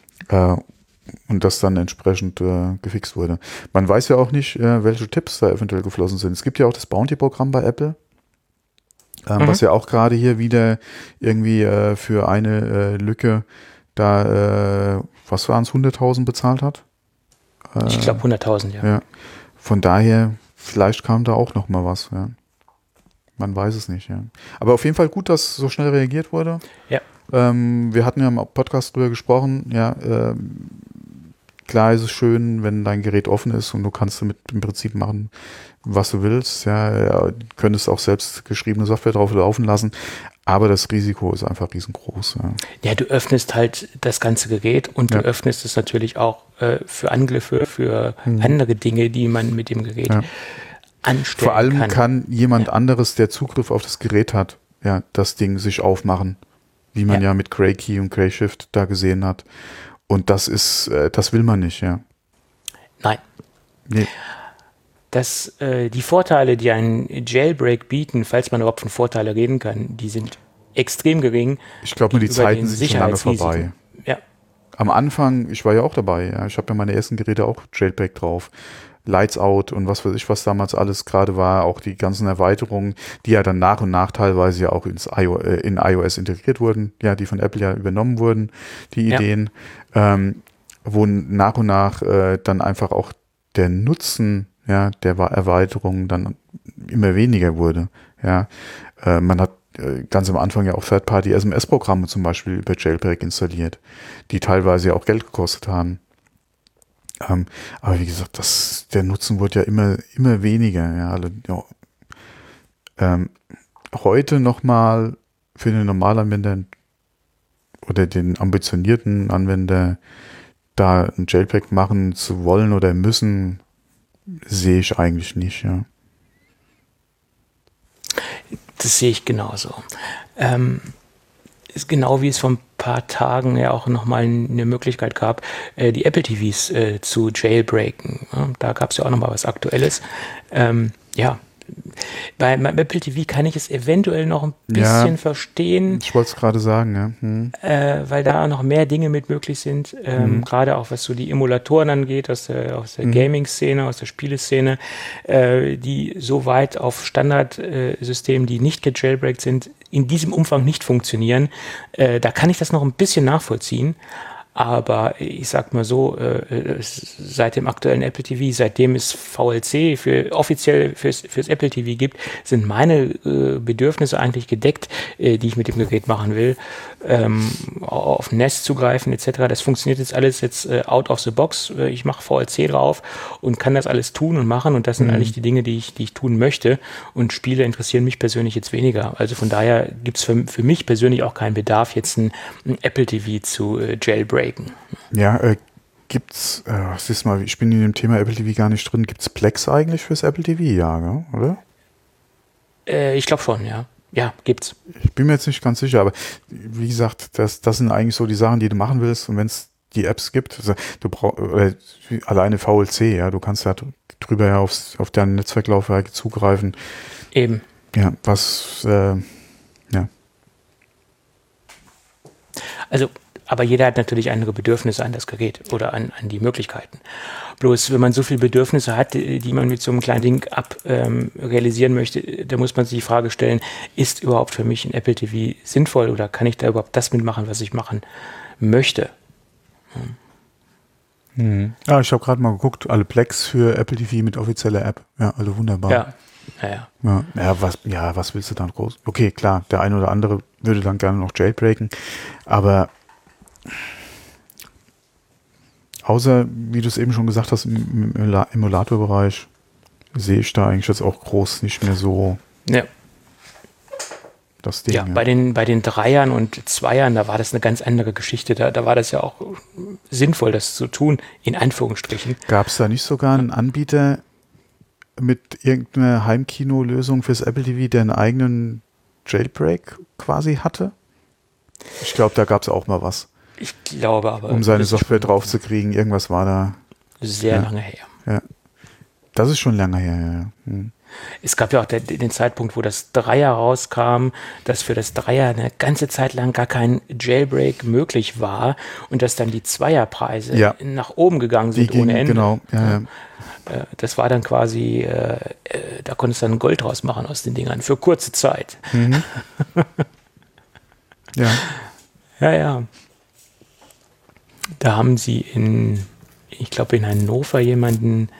Und das dann entsprechend gefixt wurde. Man weiß ja auch nicht, welche Tipps da eventuell geflossen sind. Es gibt ja auch das Bounty-Programm bei Apple, was ja auch gerade hier wieder irgendwie für eine Lücke da, was waren es, 100.000 bezahlt hat? Ich glaube 100.000, ja. Von daher, vielleicht kam da auch noch mal was, ja. Man weiß es nicht, ja. Aber auf jeden Fall gut, dass so schnell reagiert wurde. Ja. Wir hatten ja im Podcast drüber gesprochen, ja, klar ist es schön, wenn dein Gerät offen ist und du kannst damit im Prinzip machen, was du willst. Ja, könntest auch selbst geschriebene Software drauf laufen lassen, aber das Risiko ist einfach riesengroß. Ja, du öffnest halt das ganze Gerät und du öffnest es natürlich auch für Angriffe, für andere Dinge, die man mit dem Gerät anstellen Vor allem kann jemand anderes, der Zugriff auf das Gerät hat, ja, das Ding sich aufmachen, wie man ja mit Graykey und Grayshift da gesehen hat. Und das will man nicht, ja. Nein. Nee. Die Vorteile, die ein Jailbreak bieten, falls man überhaupt von Vorteilen reden kann, die sind extrem gering. Ich glaube nur, die Zeiten sind schon lange vorbei. Ja. Am Anfang, ich war ja auch dabei, ja. Ich habe ja meine ersten Geräte auch Jailbreak drauf. Lights Out und was weiß ich, was damals alles gerade war, auch die ganzen Erweiterungen, die ja dann nach und nach teilweise ja auch in iOS integriert wurden, ja, die von Apple ja übernommen wurden, die Ideen, wo nach und nach dann einfach auch der Nutzen, ja, der Erweiterungen dann immer weniger wurde, ja. Man hat ganz am Anfang ja auch Third-Party-SMS-Programme zum Beispiel über Jailbreak installiert, die teilweise ja auch Geld gekostet haben. Aber wie gesagt, der Nutzen wird ja immer weniger. Ja. Heute nochmal für den Normalanwender oder den ambitionierten Anwender da ein Jailbreak machen zu wollen oder müssen, sehe ich eigentlich nicht. Ja. Das sehe ich genauso. Ist genau wie es vor ein paar Tagen ja auch nochmal eine Möglichkeit gab, die Apple TVs zu jailbreaken. Ja, da gab es ja auch nochmal was Aktuelles. Ja, bei meinem Apple TV kann ich es eventuell noch ein bisschen verstehen. Ich wollte es gerade sagen, ja. Weil da noch mehr Dinge mit möglich sind, gerade auch was so die Emulatoren angeht, aus der Gaming-Szene, aus der Spieleszene, die so weit auf Standardsystemen, die nicht gejailbreakt sind, in diesem Umfang nicht funktionieren. Da kann ich das noch ein bisschen nachvollziehen. Aber ich sag mal so, seit dem aktuellen Apple TV, seitdem es VLC offiziell fürs Apple TV gibt, sind meine Bedürfnisse eigentlich gedeckt, die ich mit dem Gerät machen will. Auf Nest zugreifen etc. Das funktioniert jetzt alles out of the box. Ich mache VLC drauf und kann das alles tun und machen. Und das sind eigentlich die Dinge, die ich tun möchte. Und Spiele interessieren mich persönlich jetzt weniger. Also von daher gibt es für mich persönlich auch keinen Bedarf, jetzt ein Apple TV zu jailbreaken. Ja, gibt's, siehst mal, ich bin in dem Thema Apple TV gar nicht drin. Gibt's Plex eigentlich fürs Apple TV? Ja, ne? Oder? Ich glaube schon, ja. Ja, gibt's. Ich bin mir jetzt nicht ganz sicher, aber wie gesagt, das sind eigentlich so die Sachen, die du machen willst. Und wenn es die Apps gibt, also du brauchst alleine VLC, ja, du kannst ja drüber ja auf deine Netzwerklaufwerke zugreifen. Eben. Ja, ja. Also, aber jeder hat natürlich andere Bedürfnisse an das Gerät oder an die Möglichkeiten. Bloß, wenn man so viele Bedürfnisse hat, die man mit so einem kleinen Ding realisieren möchte, da muss man sich die Frage stellen, ist überhaupt für mich ein Apple TV sinnvoll oder kann ich da überhaupt das mitmachen, was ich machen möchte? Ja, ich habe gerade mal geguckt, alle Plex für Apple TV mit offizieller App. Ja, also wunderbar. Was willst du dann groß? Okay, klar, der eine oder andere würde dann gerne noch jailbreaken, aber außer, wie du es eben schon gesagt hast, im Emulatorbereich sehe ich da eigentlich jetzt auch groß nicht mehr so das Ding. Ja, bei den Dreiern und Zweiern, da war das eine ganz andere Geschichte. Da war das ja auch sinnvoll, das zu tun, in Anführungsstrichen. Gab es da nicht sogar einen Anbieter mit irgendeiner Heimkino-Lösung fürs Apple TV, der einen eigenen Jailbreak quasi hatte? Ich glaube, da gab es auch mal was. Ich glaube aber. Um seine Software drauf zu kriegen, irgendwas war da. Sehr lange her. Ja. Das ist schon lange her, ja. Es gab ja auch den Zeitpunkt, wo das Dreier rauskam, dass für das Dreier eine ganze Zeit lang gar kein Jailbreak möglich war und dass dann die Zweierpreise nach oben gegangen sind ohne Ende. Genau, ja. Das war dann quasi, da konntest du dann Gold draus machen aus den Dingern, für kurze Zeit. Ja. Da haben sie ich glaube in Hannover jemanden,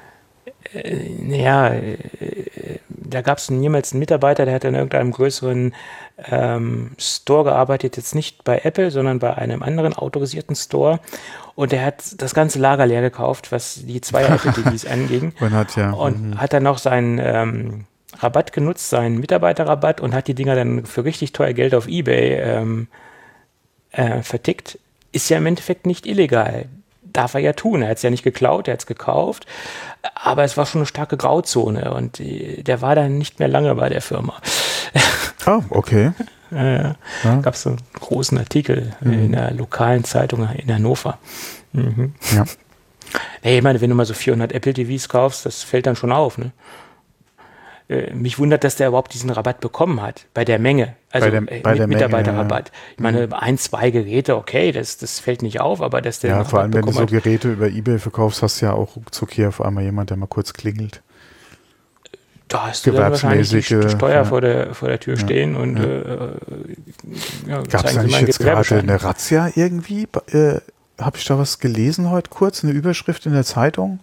da gab es jemals einen Mitarbeiter, der hat in irgendeinem größeren Store gearbeitet, jetzt nicht bei Apple, sondern bei einem anderen autorisierten Store. Und der hat das ganze Lager leer gekauft, was die zwei Apple TVs anging. Hat dann noch seinen Rabatt genutzt, seinen Mitarbeiterrabatt und hat die Dinger dann für richtig teuer Geld auf eBay vertickt. Ist ja im Endeffekt nicht illegal. Darf er ja tun. Er hat es ja nicht geklaut, er hat es gekauft. Aber es war schon eine starke Grauzone und der war dann nicht mehr lange bei der Firma. Oh, okay. Gab es so einen großen Artikel in der lokalen Zeitung in Hannover. Ja. Hey, ich meine, wenn du mal so 400 Apple TVs kaufst, das fällt dann schon auf, ne? Mich wundert, dass der überhaupt diesen Rabatt bekommen hat, bei der Menge, also bei der Mitarbeiterrabatt. Menge, ja. Ich meine, 1, 2 Geräte, okay, das fällt nicht auf, aber dass der vor allem, wenn du so Geräte über eBay verkaufst, hast du ja auch ruckzuck hier auf einmal jemand, der mal kurz klingelt. Da hast du dann wahrscheinlich die Steuer vor der Tür stehen und gab es da nicht jetzt gerade eine Razzia irgendwie? Habe ich da was gelesen heute kurz, eine Überschrift in der Zeitung?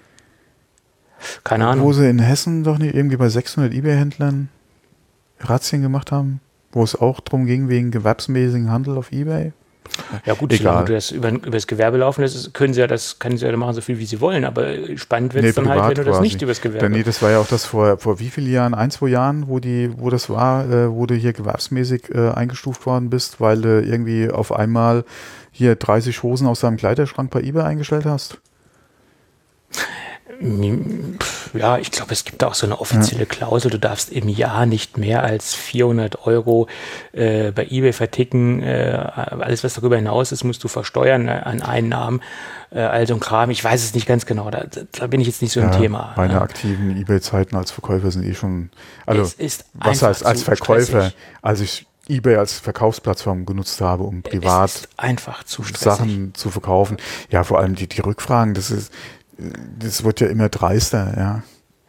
Keine Ahnung. Wo sie in Hessen doch nicht irgendwie bei 600 eBay-Händlern Razzien gemacht haben, wo es auch darum ging, wegen gewerbsmäßigen Handel auf eBay. Ja gut, solange du das über das Gewerbe laufen lässt, können sie ja machen, so viel wie sie wollen, aber spannend wird es dann halt, wenn du das nicht übers Gewerbe. Nee, das war ja auch das vor wie vielen Jahren, 1, 2 Jahren, wo du hier gewerbsmäßig eingestuft worden bist, weil du irgendwie auf einmal hier 30 Hosen aus deinem Kleiderschrank bei eBay eingestellt hast? Ja, ich glaube, es gibt auch so eine offizielle Klausel. Du darfst im Jahr nicht mehr als 400 € bei eBay verticken. Alles, was darüber hinaus ist, musst du versteuern an Einnahmen. Also ein Kram. Ich weiß es nicht ganz genau. Da bin ich jetzt nicht so im Thema. Meine aktiven eBay-Zeiten als Verkäufer sind schon. Also, es ist was heißt als Verkäufer? stressig. Als ich eBay als Verkaufsplattform genutzt habe, um privat Es ist einfach zu stressig. Sachen zu verkaufen. Ja, vor allem die Rückfragen, das wird ja immer dreister, ja.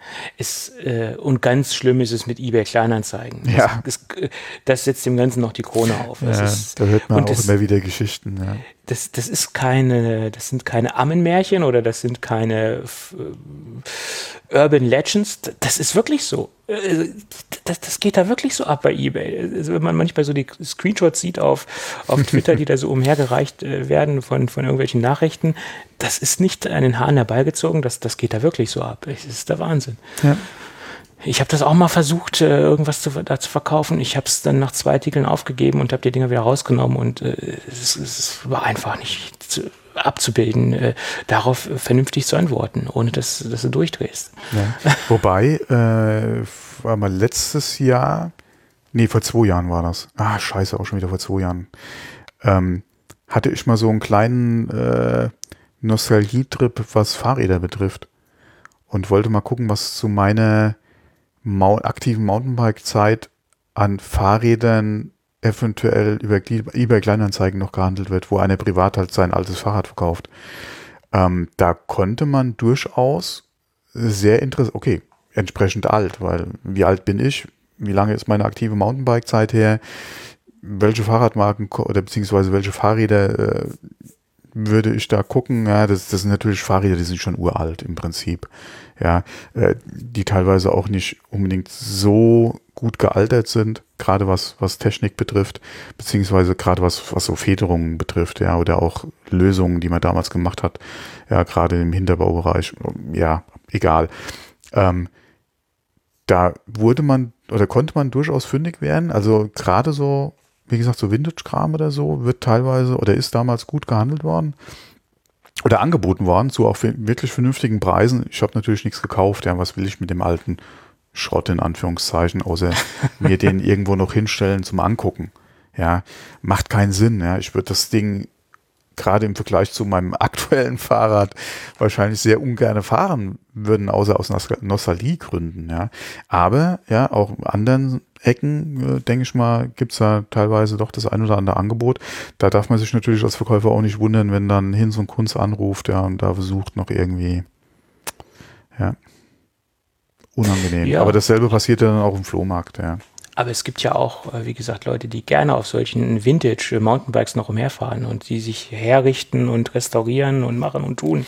Und ganz schlimm ist es mit eBay Kleinanzeigen. Ja. Das setzt dem Ganzen noch die Krone auf. Da hört man auch immer wieder Geschichten. Ja. Das sind keine Ammenmärchen oder das sind keine Urban Legends. Das ist wirklich so. Das geht da wirklich so ab bei eBay. Also wenn man manchmal so die Screenshots sieht auf Twitter, die da so umhergereicht werden von irgendwelchen Nachrichten, das ist nicht an den Haaren herbeigezogen, das geht da wirklich so ab. Das ist der Wahnsinn. Ja. Ich habe das auch mal versucht, irgendwas da zu verkaufen. Ich habe es dann nach 2 Artikeln aufgegeben und habe die Dinger wieder rausgenommen und es war einfach nicht abzubilden, darauf vernünftig zu antworten, ohne dass du durchdrehst. Ja. Wobei, war mal letztes Jahr, vor 2 Jahren war das. Scheiße, auch schon wieder vor 2 Jahren. Hatte ich mal so einen kleinen Nostalgie-Trip, was Fahrräder betrifft. Und wollte mal gucken, was zu meiner aktiven Mountainbike-Zeit an Fahrrädern eventuell über eBay Kleinanzeigen noch gehandelt wird, wo einer privat halt sein altes Fahrrad verkauft. Da konnte man durchaus sehr interessant, okay, entsprechend alt, weil wie alt bin ich? Wie lange ist meine aktive Mountainbike-Zeit her? Welche Fahrradmarken oder beziehungsweise welche Fahrräder würde ich da gucken? Ja, das sind natürlich Fahrräder, die sind schon uralt im Prinzip. Ja, die teilweise auch nicht unbedingt so gut gealtert sind, gerade was Technik betrifft, beziehungsweise gerade was so Federungen betrifft, ja, oder auch Lösungen, die man damals gemacht hat, ja, gerade im Hinterbaubereich, ja, egal. Da konnte man durchaus fündig werden, also gerade so, wie gesagt, so Vintage-Kram oder so, wird teilweise oder ist damals gut gehandelt worden oder angeboten worden zu auch wirklich vernünftigen Preisen. Ich habe natürlich nichts gekauft, ja, was will ich mit dem alten Schrott in Anführungszeichen, außer mir den irgendwo noch hinstellen zum Angucken. Ja, macht keinen Sinn, ja. Ich würde das Ding gerade im Vergleich zu meinem aktuellen Fahrrad wahrscheinlich sehr ungern fahren würden, außer aus Nostalgiegründen, ja. Aber ja, auch in anderen Ecken, denke ich mal, gibt es da teilweise doch das ein oder andere Angebot. Da darf man sich natürlich als Verkäufer auch nicht wundern, wenn dann Hinz und Kunz anruft, ja, und da versucht noch irgendwie, ja, unangenehm. Ja. Aber dasselbe passiert ja dann auch im Flohmarkt, ja. Aber es gibt ja auch, wie gesagt, Leute, die gerne auf solchen Vintage-Mountainbikes noch umherfahren und die sich herrichten und restaurieren und machen und tun.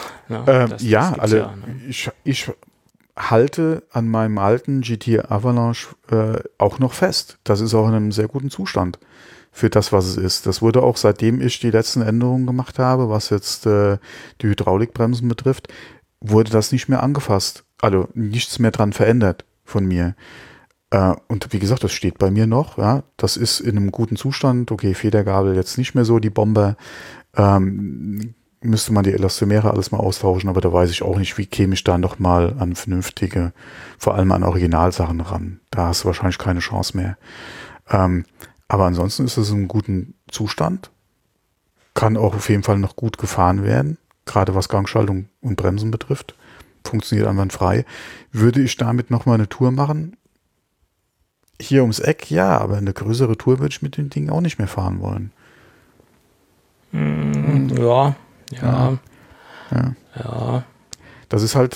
Ich halte an meinem alten GT Avalanche auch noch fest. Das ist auch in einem sehr guten Zustand für das, was es ist. Das wurde auch, seitdem ich die letzten Änderungen gemacht habe, was jetzt die Hydraulikbremsen betrifft, wurde das nicht mehr angefasst. Also nichts mehr dran verändert von mir. Und wie gesagt, das steht bei mir noch. Ja, das ist in einem guten Zustand. Okay, Federgabel jetzt nicht mehr so die Bombe. Müsste man die Elastomere alles mal austauschen, aber da weiß ich auch nicht, wie käme ich da nochmal an vernünftige, vor allem an Originalsachen ran. Da hast du wahrscheinlich keine Chance mehr. Aber ansonsten ist es in einem guten Zustand. Kann auch auf jeden Fall noch gut gefahren werden, gerade was Gangschaltung und Bremsen betrifft. Funktioniert einwandfrei. Würde ich damit nochmal eine Tour machen? Hier ums Eck, ja, aber eine größere Tour würde ich mit dem Ding auch nicht mehr fahren wollen. Ja. Das ist halt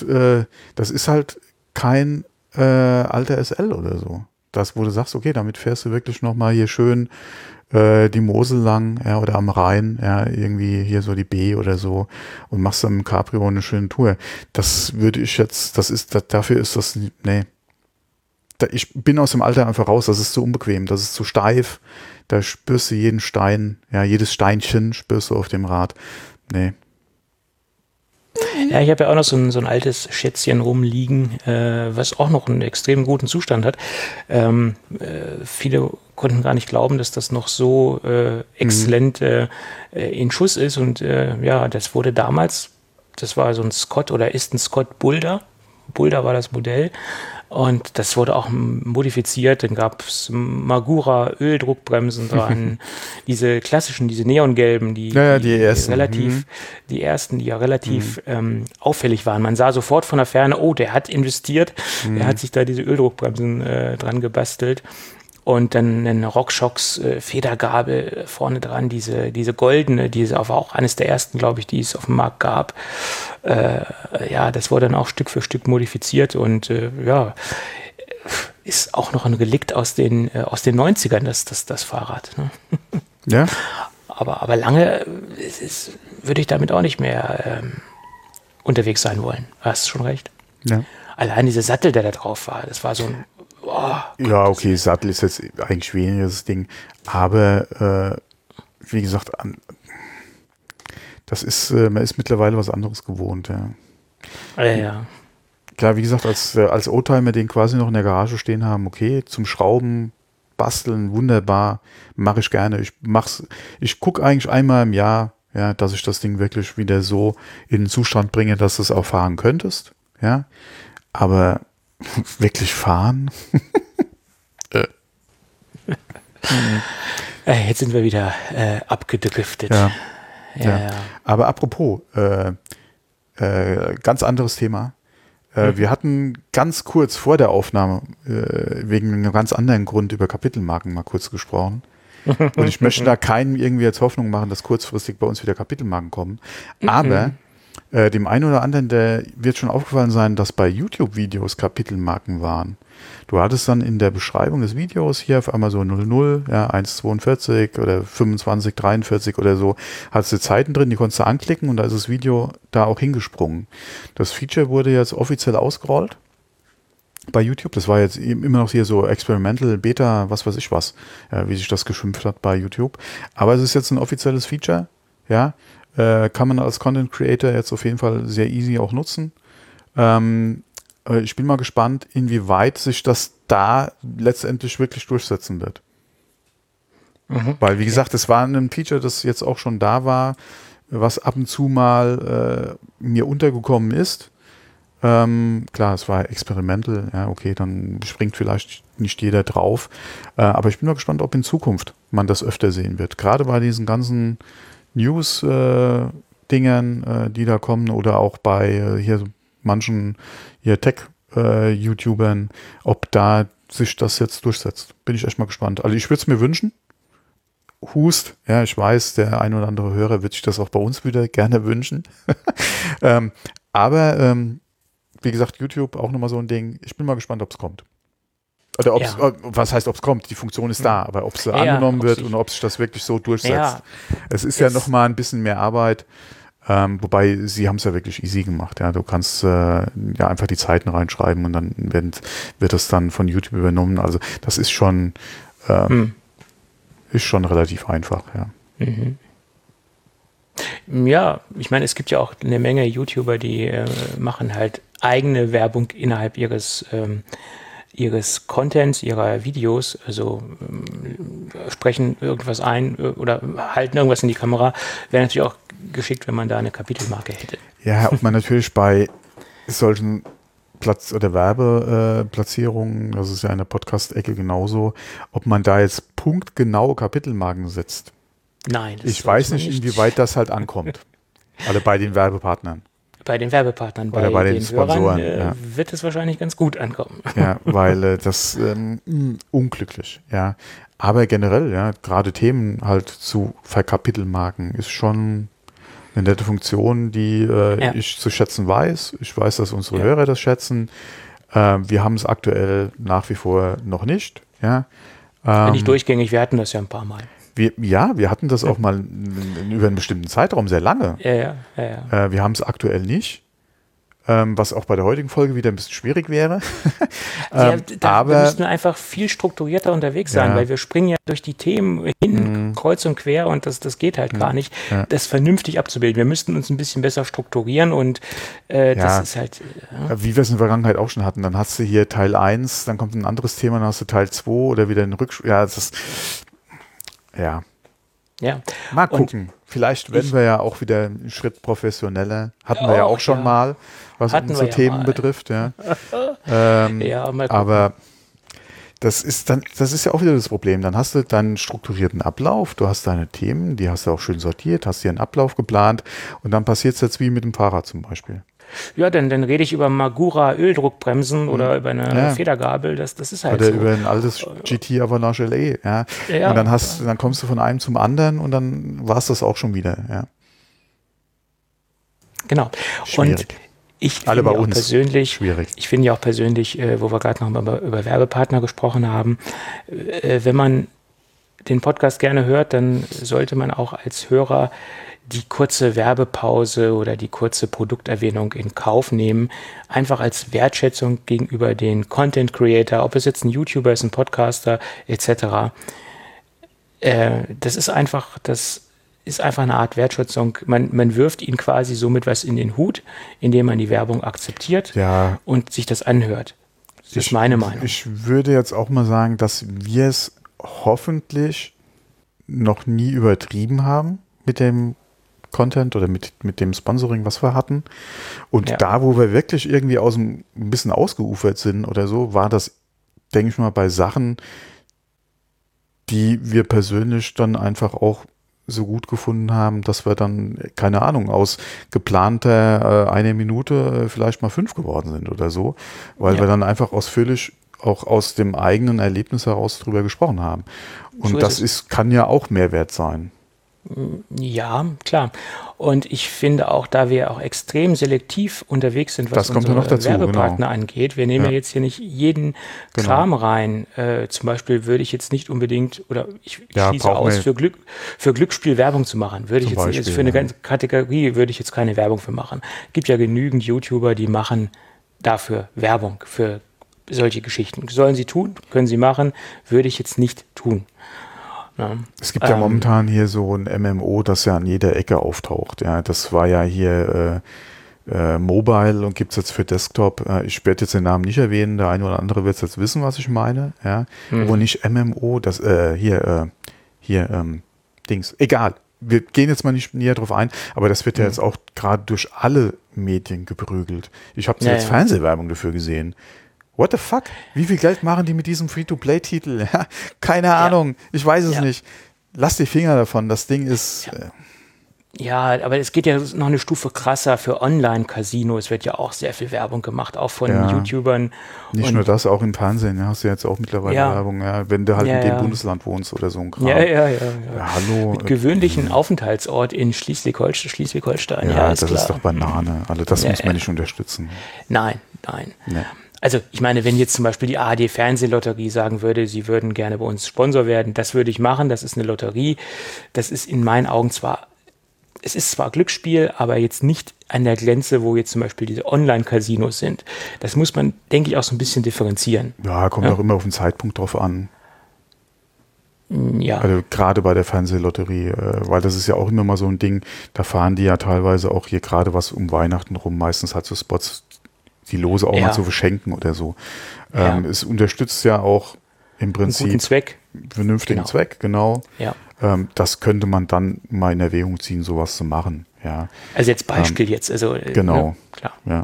kein alter SL oder so. Das, wo du sagst, okay, damit fährst du wirklich nochmal hier schön die Mosel lang, ja, oder am Rhein, ja, irgendwie hier so die B oder so und machst dann im Cabrio eine schöne Tour. Das würde ich jetzt, dafür ist das, nee. Ich bin aus dem Alter einfach raus, das ist zu unbequem, das ist zu steif, da spürst du jeden Stein, ja, jedes Steinchen spürst du auf dem Rad. Nee. Ja, ich habe ja auch noch so ein altes Schätzchen rumliegen, was auch noch einen extrem guten Zustand hat. Viele konnten gar nicht glauben, dass das noch so exzellent in Schuss ist und das wurde damals, das war so ein Scott oder ist ein Scott Boulder Boulder war das Modell. Und das wurde auch modifiziert. Dann gab es Magura Öldruckbremsen dran. Diese klassischen, diese neongelben, die ersten. Die ersten, die ja relativ auffällig waren. Man sah sofort von der Ferne, oh, der hat investiert. Der hat sich da diese Öldruckbremsen dran gebastelt. Und dann eine RockShox Federgabel vorne dran, diese goldene, die war auch eines der ersten, glaube ich, die es auf dem Markt gab. Das wurde dann auch Stück für Stück modifiziert und ist auch noch ein Relikt aus den 90ern, das Fahrrad. Ne? Ja. Aber lange würde ich damit auch nicht mehr unterwegs sein wollen. Hast du schon recht. Ja. Allein dieser Sattel, der da drauf war, das war so ein ja, okay, Sattel ist jetzt eigentlich weniger das Ding, aber wie gesagt, das ist, man ist mittlerweile was anderes gewohnt, ja. Ja. Klar, wie gesagt, als Oldtimer den quasi noch in der Garage stehen haben, okay, zum Schrauben, Basteln, wunderbar, mache ich gerne. Ich gucke eigentlich einmal im Jahr, ja, dass ich das Ding wirklich wieder so in den Zustand bringe, dass du es auch fahren könntest, ja, aber wirklich fahren? Jetzt sind wir wieder abgedriftet. Ja. Aber apropos, ganz anderes Thema. Wir hatten ganz kurz vor der Aufnahme wegen einem ganz anderen Grund über Kapitelmarken mal kurz gesprochen. Und ich möchte da keinem irgendwie jetzt Hoffnung machen, dass kurzfristig bei uns wieder Kapitelmarken kommen. Aber dem einen oder anderen, der wird schon aufgefallen sein, dass bei YouTube-Videos Kapitelmarken waren. Du hattest dann in der Beschreibung des Videos hier auf einmal so 00, ja, 1,42 oder 25, 43 oder so, hattest du Zeiten drin, die konntest du anklicken und da ist das Video da auch hingesprungen. Das Feature wurde jetzt offiziell ausgerollt bei YouTube. Das war jetzt immer noch hier so Experimental, Beta, was weiß ich was, wie sich das geschimpft hat bei YouTube. Aber es ist jetzt ein offizielles Feature, ja. Kann man als Content Creator jetzt auf jeden Fall sehr easy auch nutzen. Ich bin mal gespannt, inwieweit sich das da letztendlich wirklich durchsetzen wird. Weil, wie gesagt, es war ein Feature, das jetzt auch schon da war, was ab und zu mal mir untergekommen ist. Klar, es war experimental, ja, okay, dann springt vielleicht nicht jeder drauf. Aber ich bin mal gespannt, ob in Zukunft man das öfter sehen wird. Gerade bei diesen ganzen News-Dingern, die da kommen, oder auch bei hier manchen hier Tech-YouTubern, ob da sich das jetzt durchsetzt. Bin ich echt mal gespannt. Also ich würde es mir wünschen. Hust, ja, ich weiß, der ein oder andere Hörer wird sich das auch bei uns wieder gerne wünschen. Aber wie gesagt, YouTube auch nochmal so ein Ding. Ich bin mal gespannt, ob es kommt. Oder ob's, was heißt, ob es kommt? Die Funktion ist da, aber ob es angenommen wird und ob sich das wirklich so durchsetzt. Ja, es ist ja nochmal ein bisschen mehr Arbeit, wobei sie haben es ja wirklich easy gemacht. Ja, du kannst einfach die Zeiten reinschreiben und dann wird das dann von YouTube übernommen. Also das ist schon relativ einfach. Ja. Ja, ich meine, es gibt ja auch eine Menge YouTuber, die machen halt eigene Werbung innerhalb ihres Contents, ihrer Videos, also sprechen irgendwas ein oder halten irgendwas in die Kamera, wäre natürlich auch geschickt, wenn man da eine Kapitelmarke hätte. Ja, ob man natürlich bei solchen Werbeplatzierungen, das ist ja in der Podcast-Ecke genauso, ob man da jetzt punktgenaue Kapitelmarken setzt. Nein. Ich weiß nicht, inwieweit das halt ankommt. Alle bei den Werbepartnern. Bei den Werbepartnern, oder bei den Sponsoren, Hörern, wird es wahrscheinlich ganz gut ankommen. Ja, weil das unglücklich, ja. Aber generell, ja, gerade Themen halt zu Verkapitelmarken ist schon eine nette Funktion, die ich zu schätzen weiß. Ich weiß, dass unsere Hörer das schätzen. Wir haben es aktuell nach wie vor noch nicht. Ja. Nicht durchgängig, wir hatten das ja ein paar Mal. Wir hatten das auch mal über einen bestimmten Zeitraum, sehr lange. Ja. Wir haben es aktuell nicht, was auch bei der heutigen Folge wieder ein bisschen schwierig wäre. Aber wir müssen einfach viel strukturierter unterwegs sein, weil wir springen ja durch die Themen hin, kreuz und quer, und das geht halt gar nicht, das vernünftig abzubilden. Wir müssten uns ein bisschen besser strukturieren und das ist halt... Wie wir es in der Vergangenheit auch schon hatten, dann hast du hier Teil 1, dann kommt ein anderes Thema, dann hast du Teil 2 oder wieder ein Ja, Ja. Mal gucken. Vielleicht werden wir ja auch wieder einen Schritt professioneller. Hatten wir ja auch schon mal, was unsere Themen betrifft. Ja. Ja, mal gucken. Aber das ist ja auch wieder das Problem. Dann hast du deinen strukturierten Ablauf, du hast deine Themen, die hast du auch schön sortiert, hast dir einen Ablauf geplant und dann passiert es jetzt wie mit dem Fahrrad zum Beispiel. Ja, dann rede ich über Magura Öldruckbremsen oder über eine Federgabel, das ist halt oder so. über ein altes GT Avalanche LE, ja. Und dann kommst du von einem zum anderen und dann war es das auch schon wieder, ja. Genau. Schwierig. Und ich Alle finde bei auch uns. persönlich, Schwierig. ich finde ja auch persönlich, wo wir gerade noch mal über Werbepartner gesprochen haben, wenn man den Podcast gerne hört, dann sollte man auch als Hörer die kurze Werbepause oder die kurze Produkterwähnung in Kauf nehmen, einfach als Wertschätzung gegenüber den Content Creator, ob es jetzt ein YouTuber ist, ein Podcaster etc. Das ist einfach eine Art Wertschätzung. Man wirft ihnen quasi somit was in den Hut, indem man die Werbung akzeptiert und sich das anhört. Das ist meine Meinung. Ich würde jetzt auch mal sagen, dass wir es hoffentlich noch nie übertrieben haben mit dem Content oder mit dem Sponsoring, was wir hatten. Und da, wo wir wirklich irgendwie ein bisschen ausgeufert sind oder so, war das, denke ich mal, bei Sachen, die wir persönlich dann einfach auch so gut gefunden haben, dass wir dann, keine Ahnung, aus geplanter 1 Minute vielleicht mal 5 geworden sind oder so, weil wir dann einfach ausführlich auch aus dem eigenen Erlebnis heraus drüber gesprochen haben. Und so das kann ja auch Mehrwert sein. Ja, klar. Und ich finde auch, da wir auch extrem selektiv unterwegs sind, was unsere Werbepartner angeht, wir nehmen ja jetzt hier nicht jeden Kram rein. Zum Beispiel würde ich jetzt nicht unbedingt, oder ich schließe aus, für Glücksspiel Werbung zu machen. Würde ich jetzt nicht, für eine ganze Kategorie würde ich jetzt keine Werbung für machen. Es gibt ja genügend YouTuber, die machen dafür Werbung, für solche Geschichten. Sollen sie tun, können sie machen, würde ich jetzt nicht tun. Ja. Es gibt ja momentan hier so ein MMO, das ja an jeder Ecke auftaucht. Ja, das war ja hier Mobile und gibt es jetzt für Desktop. Ich werde jetzt den Namen nicht erwähnen, der eine oder andere wird jetzt wissen, was ich meine. Ja, wo nicht MMO, das Dings. Egal, wir gehen jetzt mal nicht näher drauf ein, aber das wird ja jetzt auch gerade durch alle Medien geprügelt. Ich habe jetzt Fernsehwerbung dafür gesehen. What the fuck? Wie viel Geld machen die mit diesem Free-to-Play-Titel? Ja, keine Ahnung. Ich weiß es nicht. Lass die Finger davon. Das Ding ist... Ja, aber es geht ja noch eine Stufe krasser für Online-Casino. Es wird ja auch sehr viel Werbung gemacht, auch von YouTubern. Nicht nur das, auch im Fernsehen. Hast du jetzt auch mittlerweile Werbung, wenn du halt in dem Bundesland wohnst oder so ein Kram. Ja, hallo. Mit gewöhnlichen Aufenthaltsort in Schleswig-Holstein. Ja, das ist doch Banane. Also das muss man nicht unterstützen. Nein. Nee. Also ich meine, wenn jetzt zum Beispiel die ARD Fernsehlotterie sagen würde, sie würden gerne bei uns Sponsor werden, das würde ich machen, das ist eine Lotterie. Das ist in meinen Augen zwar Glücksspiel, aber jetzt nicht an der Grenze, wo jetzt zum Beispiel diese Online-Casinos sind. Das muss man, denke ich, auch so ein bisschen differenzieren. Ja, kommt auch immer auf den Zeitpunkt drauf an. Ja. Also gerade bei der Fernsehlotterie, weil das ist ja auch immer mal so ein Ding, da fahren die ja teilweise auch hier gerade was um Weihnachten rum, meistens halt so Spots, die Lose auch mal zu verschenken oder so. Es unterstützt ja auch im Prinzip einen guten Zweck. Vernünftigen Zweck, genau. Ja. Das könnte man dann mal in Erwägung ziehen, sowas zu machen. Ja. Also jetzt Beispiel jetzt. Also, genau. Klar. Ja.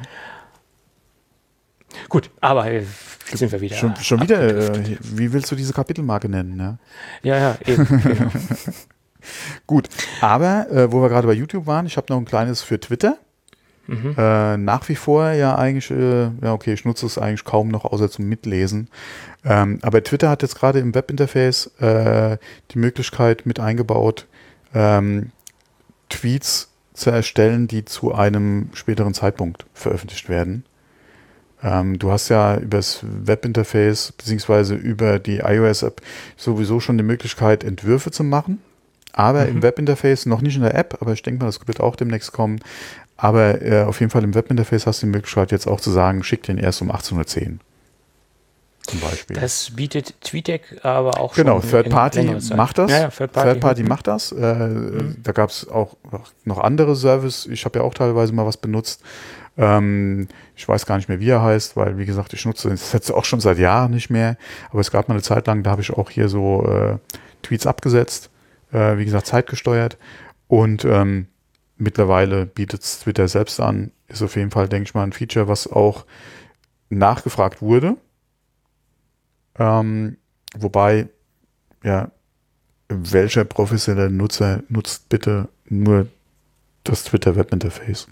Gut, aber jetzt sind wir wieder. Schon wieder, wie willst du diese Kapitelmarke nennen? Ne? Ja, eben. Genau. Gut, aber wo wir gerade bei YouTube waren, ich habe noch ein kleines für Twitter. Nach wie vor ja eigentlich, ich nutze es eigentlich kaum noch, außer zum Mitlesen. Aber Twitter hat jetzt gerade im Webinterface die Möglichkeit mit eingebaut, Tweets zu erstellen, die zu einem späteren Zeitpunkt veröffentlicht werden. Du hast ja über das Webinterface beziehungsweise über die iOS-App sowieso schon die Möglichkeit, Entwürfe zu machen. Aber im Webinterface, noch nicht in der App, aber ich denke mal, das wird auch demnächst kommen. Aber auf jeden Fall im Webinterface hast du die Möglichkeit jetzt auch zu sagen, schick den erst um 18:10 Uhr zum Beispiel. Das bietet TweetDeck aber auch schon. Genau, Third Party macht das. Ja, Third Party macht das. Da gab es auch noch andere Services. Ich habe ja auch teilweise mal was benutzt. Ich weiß gar nicht mehr, wie er heißt, weil, wie gesagt, ich nutze das jetzt auch schon seit Jahren nicht mehr. Aber es gab mal eine Zeit lang, da habe ich auch hier so Tweets abgesetzt. wie gesagt, zeitgesteuert. Und mittlerweile bietet es Twitter selbst an. Ist auf jeden Fall, denke ich mal, ein Feature, was auch nachgefragt wurde. Wobei, ja, welcher professionelle Nutzer nutzt bitte nur das Twitter-Webinterface?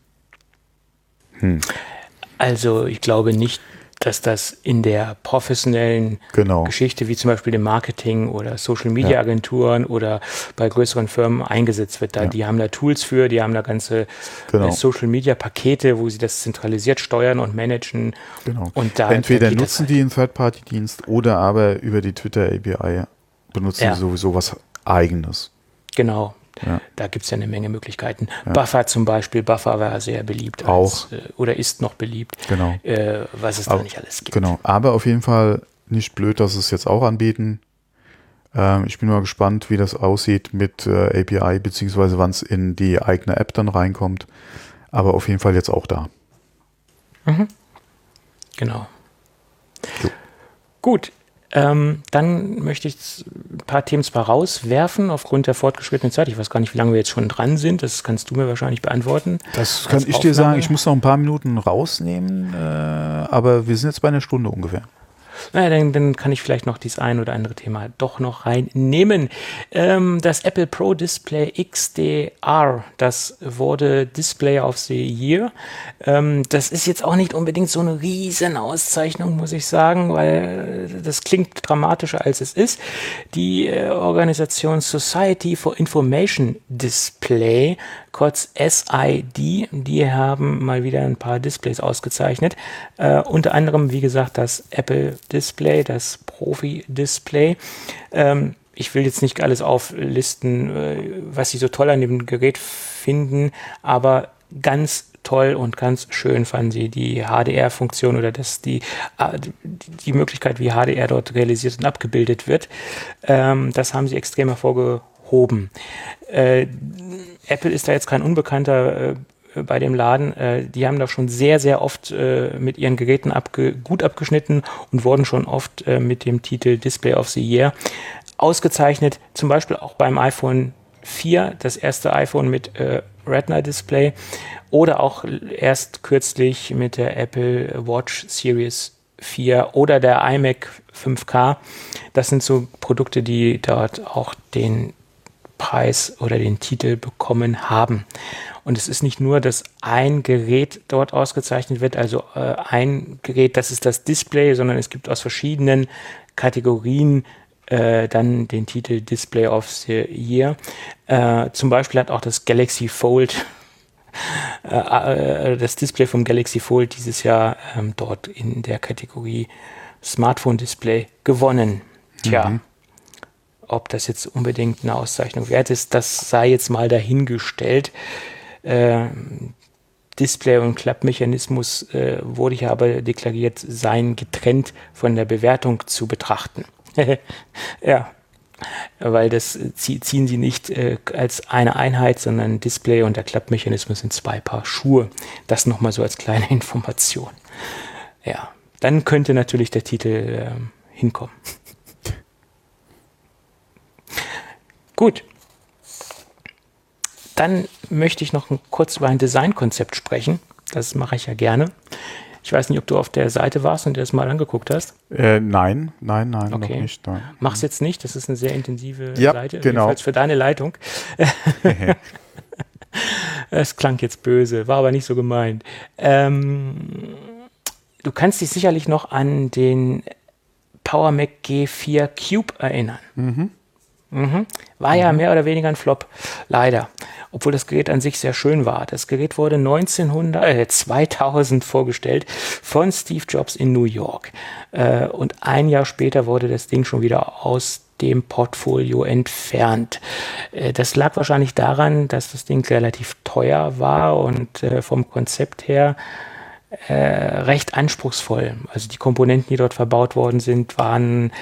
Also ich glaube nicht, dass das in der professionellen Geschichte, wie zum Beispiel im Marketing oder Social-Media-Agenturen oder bei größeren Firmen eingesetzt wird. Die haben da Tools für, die haben da ganze Social-Media-Pakete, wo sie das zentralisiert steuern und managen. Genau. Und da entweder nutzen die einen Third-Party-Dienst oder aber über die Twitter-API benutzen sie sowieso was Eigenes. Genau. Ja. Da gibt es ja eine Menge Möglichkeiten. Ja. Buffer zum Beispiel, Buffer war sehr beliebt oder ist noch beliebt, was es da nicht alles gibt. Genau, aber auf jeden Fall nicht blöd, dass sie es jetzt auch anbieten. Ich bin mal gespannt, wie das aussieht mit API, beziehungsweise wann es in die eigene App dann reinkommt. Aber auf jeden Fall jetzt auch da. Mhm. Genau. So. Gut. Dann möchte ich ein paar Themen zwar rauswerfen, aufgrund der fortgeschrittenen Zeit. Ich weiß gar nicht, wie lange wir jetzt schon dran sind. Das kannst du mir wahrscheinlich beantworten. Das kann ich dir sagen. Ich muss noch ein paar Minuten rausnehmen, aber wir sind jetzt bei einer Stunde ungefähr. Naja, dann kann ich vielleicht noch dieses ein oder andere Thema doch noch reinnehmen. Das Apple Pro Display XDR, das wurde Display of the Year. Das ist jetzt auch nicht unbedingt so eine riesen Auszeichnung, muss ich sagen, weil das klingt dramatischer, als es ist. Die Organisation Society for Information Display, kurz SID, die haben mal wieder ein paar Displays ausgezeichnet. Unter anderem, wie gesagt, das Apple Display, das Profi-Display. Ich will jetzt nicht alles auflisten, was sie so toll an dem Gerät finden, aber ganz toll und ganz schön fanden sie die HDR-Funktion oder die Möglichkeit, wie HDR dort realisiert und abgebildet wird. Das haben sie extrem hervorgehoben. Apple ist da jetzt kein Unbekannter bei dem Laden. Die haben da schon sehr, sehr oft mit ihren Geräten gut abgeschnitten und wurden schon oft mit dem Titel Display of the Year ausgezeichnet. Zum Beispiel auch beim iPhone 4, das erste iPhone mit Retina-Display, oder auch erst kürzlich mit der Apple Watch Series 4 oder der iMac 5K. Das sind so Produkte, die dort auch den Preis oder den Titel bekommen haben. Und es ist nicht nur, dass ein Gerät dort ausgezeichnet wird, also ein Gerät, das ist das Display, sondern es gibt aus verschiedenen Kategorien dann den Titel Display of the Year. Zum Beispiel hat auch das Galaxy Fold, das Display vom Galaxy Fold dieses Jahr dort in der Kategorie Smartphone Display gewonnen. Tja. Ob das jetzt unbedingt eine Auszeichnung wert ist, das sei jetzt mal dahingestellt. Display- und Klappmechanismus wurde hier aber deklariert, seien getrennt von der Bewertung zu betrachten. Ja, weil das ziehen sie nicht als eine Einheit, sondern Display und der Klappmechanismus sind zwei Paar Schuhe. Das nochmal so als kleine Information. Ja, dann könnte natürlich der Titel hinkommen. Gut, dann möchte ich noch kurz über ein Designkonzept sprechen. Das mache ich ja gerne. Ich weiß nicht, ob du auf der Seite warst und dir das mal angeguckt hast. Nein, okay. Noch nicht. Nein. Mach's jetzt nicht, das ist eine sehr intensive Seite. Genau. Jedenfalls für deine Leitung. Es klang jetzt böse, war aber nicht so gemeint. Du kannst dich sicherlich noch an den Power Mac G4 Cube erinnern. War ja mehr oder weniger ein Flop, leider. Obwohl das Gerät an sich sehr schön war. Das Gerät wurde 2000 vorgestellt von Steve Jobs in New York. Und ein Jahr später wurde das Ding schon wieder aus dem Portfolio entfernt. Das lag wahrscheinlich daran, dass das Ding relativ teuer war und vom Konzept her recht anspruchsvoll. Also die Komponenten, die dort verbaut worden sind, waren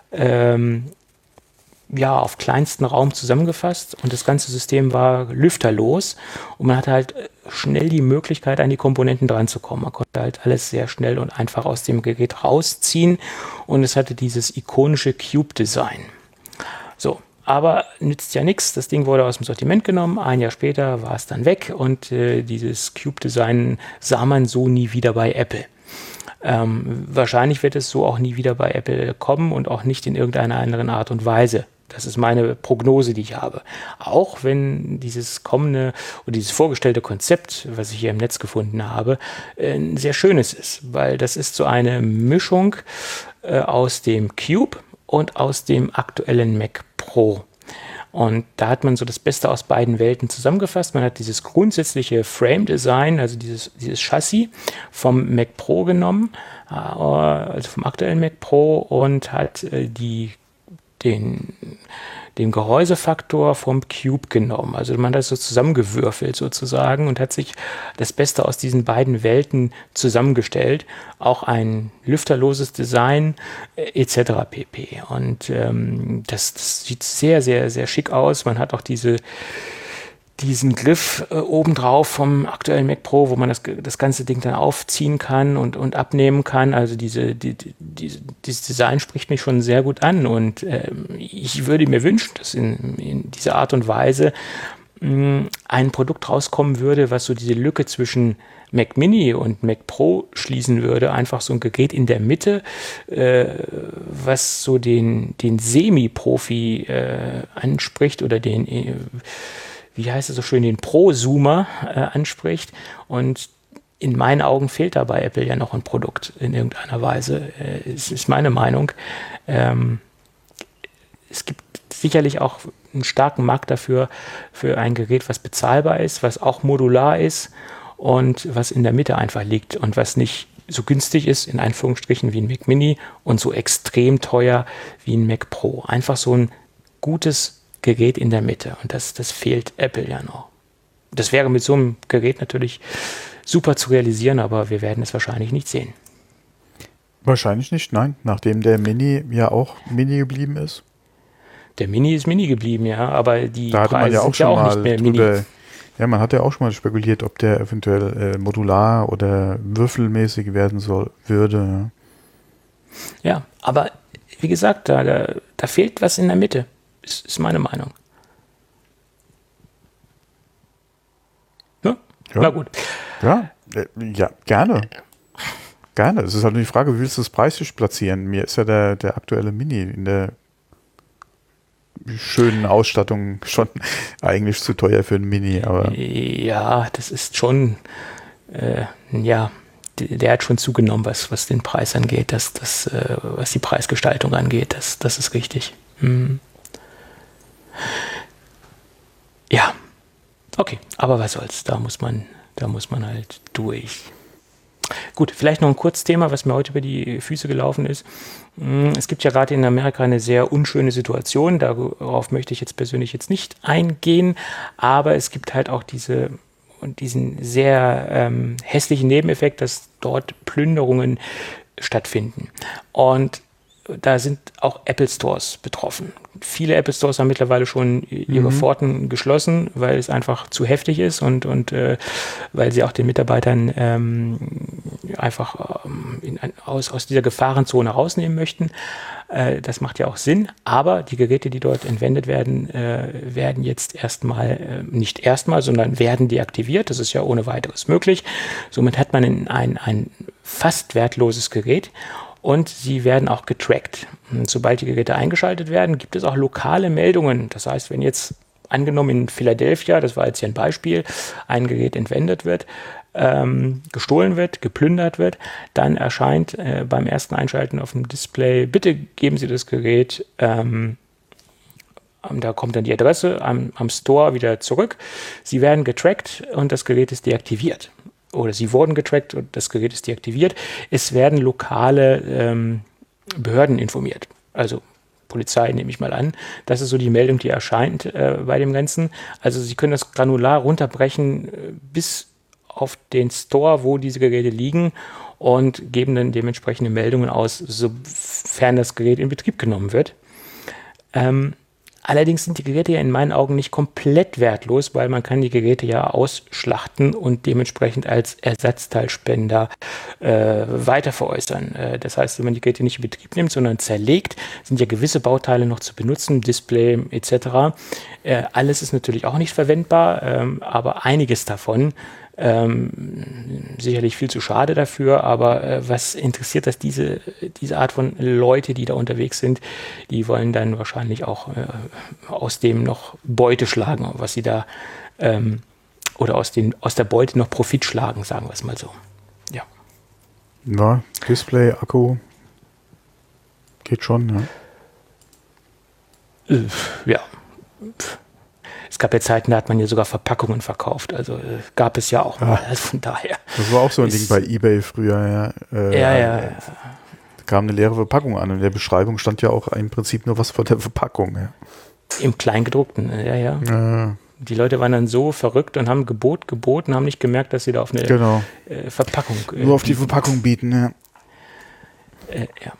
auf kleinsten Raum zusammengefasst und das ganze System war lüfterlos und man hatte halt schnell die Möglichkeit, an die Komponenten dran zu kommen. Man konnte halt alles sehr schnell und einfach aus dem Gerät rausziehen und es hatte dieses ikonische Cube-Design. So, Aber nützt ja nichts. Das Ding wurde aus dem Sortiment genommen. Ein Jahr später war es dann weg und dieses Cube-Design sah man so nie wieder bei Apple. Wahrscheinlich wird es so auch nie wieder bei Apple kommen und auch nicht in irgendeiner anderen Art und Weise. Das ist meine Prognose, die ich habe. Auch wenn dieses kommende oder dieses vorgestellte Konzept, was ich hier im Netz gefunden habe, ein sehr schönes ist, weil das ist so eine Mischung aus dem Cube und aus dem aktuellen Mac Pro. Und da hat man so das Beste aus beiden Welten zusammengefasst. Man hat dieses grundsätzliche Frame-Design, also dieses Chassis vom Mac Pro genommen, also vom aktuellen Mac Pro, und hat den Gehäusefaktor vom Cube genommen. Also man hat das so zusammengewürfelt sozusagen und hat sich das Beste aus diesen beiden Welten zusammengestellt. Auch ein lüfterloses Design etc. pp. Und das sieht sehr, sehr, sehr schick aus. Man hat auch diesen Griff obendrauf vom aktuellen Mac Pro, wo man das ganze Ding dann aufziehen kann und abnehmen kann. Also dieses Design spricht mich schon sehr gut an, und ich würde mir wünschen, dass in dieser Art und Weise ein Produkt rauskommen würde, was so diese Lücke zwischen Mac Mini und Mac Pro schließen würde. Einfach so ein Gerät in der Mitte, was so den Semi-Profi anspricht oder wie heißt es so schön, den Prosumer anspricht. Und in meinen Augen fehlt da bei Apple ja noch ein Produkt in irgendeiner Weise. Es ist meine Meinung. Es gibt sicherlich auch einen starken Markt dafür, für ein Gerät, was bezahlbar ist, was auch modular ist und was in der Mitte einfach liegt und was nicht so günstig ist, in Anführungsstrichen, wie ein Mac Mini und so extrem teuer wie ein Mac Pro. Einfach so ein gutes Gerät in der Mitte, und das fehlt Apple ja noch. Das wäre mit so einem Gerät natürlich super zu realisieren, aber wir werden es wahrscheinlich nicht sehen. Wahrscheinlich nicht, nein. Nachdem der Mini ja auch Mini geblieben ist. Der Mini ist Mini geblieben, ja, aber die da hatte man Preise ja auch sind schon ja auch mal nicht mehr Mini. Ja, man hat ja auch schon mal spekuliert, ob der eventuell modular oder würfelmäßig werden würde. Ja, aber wie gesagt, da fehlt was in der Mitte. Ist meine Meinung. Ne? Ja. Na gut. Ja, gerne. Gerne. Es ist halt nur die Frage, wie willst du es preislich platzieren? Mir ist ja der aktuelle Mini in der schönen Ausstattung schon eigentlich zu teuer für ein Mini. Aber ja, das ist schon, der hat schon zugenommen, was den Preis angeht, was die Preisgestaltung angeht. Das ist richtig. Ja, okay, aber was soll's, da muss man halt durch. Gut, vielleicht noch ein Kurzthema, was mir heute über die Füße gelaufen ist. Es gibt ja gerade in Amerika eine sehr unschöne Situation, darauf möchte ich jetzt persönlich nicht eingehen, aber es gibt halt auch diesen sehr hässlichen Nebeneffekt, dass dort Plünderungen stattfinden. Und da sind auch Apple Stores betroffen. Viele Apple Stores haben mittlerweile schon ihre Pforten geschlossen, weil es einfach zu heftig ist und weil sie auch den Mitarbeitern einfach aus dieser Gefahrenzone rausnehmen möchten. Das macht ja auch Sinn, aber die Geräte, die dort entwendet werden, werden jetzt nicht erstmal, sondern werden deaktiviert. Das ist ja ohne weiteres möglich. Somit hat man ein fast wertloses Gerät. Und sie werden auch getrackt. Und sobald die Geräte eingeschaltet werden, gibt es auch lokale Meldungen. Das heißt, wenn jetzt angenommen in Philadelphia, das war jetzt hier ein Beispiel, ein Gerät entwendet wird, gestohlen wird, geplündert wird, dann erscheint beim ersten Einschalten auf dem Display, bitte geben Sie das Gerät, da kommt dann die Adresse am Store wieder zurück. Sie werden getrackt und das Gerät ist deaktiviert. Oder sie wurden getrackt und das Gerät ist deaktiviert. Es werden lokale Behörden informiert. Also Polizei nehme ich mal an. Das ist so die Meldung, die erscheint bei dem Ganzen. Also Sie können das granular runterbrechen bis auf den Store, wo diese Geräte liegen, und geben dann dementsprechende Meldungen aus, sofern das Gerät in Betrieb genommen wird. Allerdings sind die Geräte ja in meinen Augen nicht komplett wertlos, weil man kann die Geräte ja ausschlachten und dementsprechend als Ersatzteilspender weiterveräußern. Das heißt, wenn man die Geräte nicht in Betrieb nimmt, sondern zerlegt, sind ja gewisse Bauteile noch zu benutzen, Display etc. Alles ist natürlich auch nicht verwendbar, aber einiges davon sicherlich viel zu schade dafür, aber was interessiert das diese Art von Leute, die da unterwegs sind, die wollen dann wahrscheinlich auch aus dem noch Beute schlagen, was sie da oder aus der Beute noch Profit schlagen, sagen wir es mal so. Ja. Ja, Display, Akku geht schon, ja. Ja. Es gab ja Zeiten, da hat man ja sogar Verpackungen verkauft. Also gab es ja auch mal. Also von daher. Das war auch so ein Ding bei eBay früher. Ja. Da kam eine leere Verpackung an. In der Beschreibung stand ja auch im Prinzip nur was von der Verpackung. Ja. Im Kleingedruckten, ja. Die Leute waren dann so verrückt und haben geboten, haben nicht gemerkt, dass sie da auf eine Verpackung nur auf die Verpackung bieten, ja. Ja.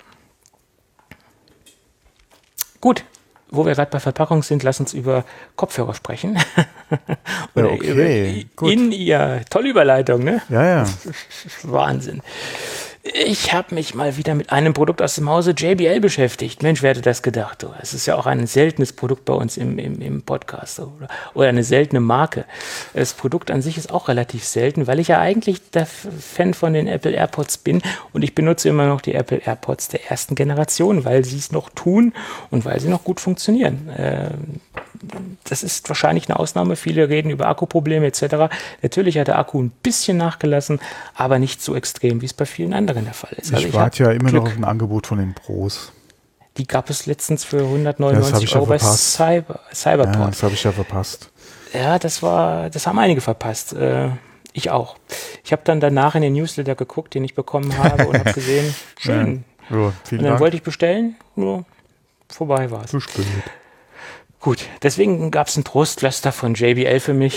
Gut. Wo wir gerade bei Verpackung sind, lass uns über Kopfhörer sprechen. Oder okay, gut. In-Ear. Tolle Überleitung, ne? Ja. Wahnsinn. Ich habe mich mal wieder mit einem Produkt aus dem Hause JBL beschäftigt. Mensch, wer hätte das gedacht? Es ist ja auch ein seltenes Produkt bei uns im Podcast oder eine seltene Marke. Das Produkt an sich ist auch relativ selten, weil ich ja eigentlich der Fan von den Apple AirPods bin und ich benutze immer noch die Apple AirPods der ersten Generation, weil sie es noch tun und weil sie noch gut funktionieren. Das ist wahrscheinlich eine Ausnahme. Viele reden über Akkuprobleme etc. Natürlich hat der Akku ein bisschen nachgelassen, aber nicht so extrem, wie es bei vielen anderen der Fall ist. Also ich warte ja immer noch auf ein Angebot von den Pros. Die gab es letztens für 199 Euro bei Cyberport. Ja, das habe ich ja verpasst. Ja, das haben einige verpasst. Ich auch. Ich habe dann danach in den Newsletter geguckt, den ich bekommen habe und habe gesehen, schön. Ja, und dann wollte ich bestellen, nur vorbei war es. Zu spät. Gut, deswegen gab es ein Trostpflaster von JBL für mich.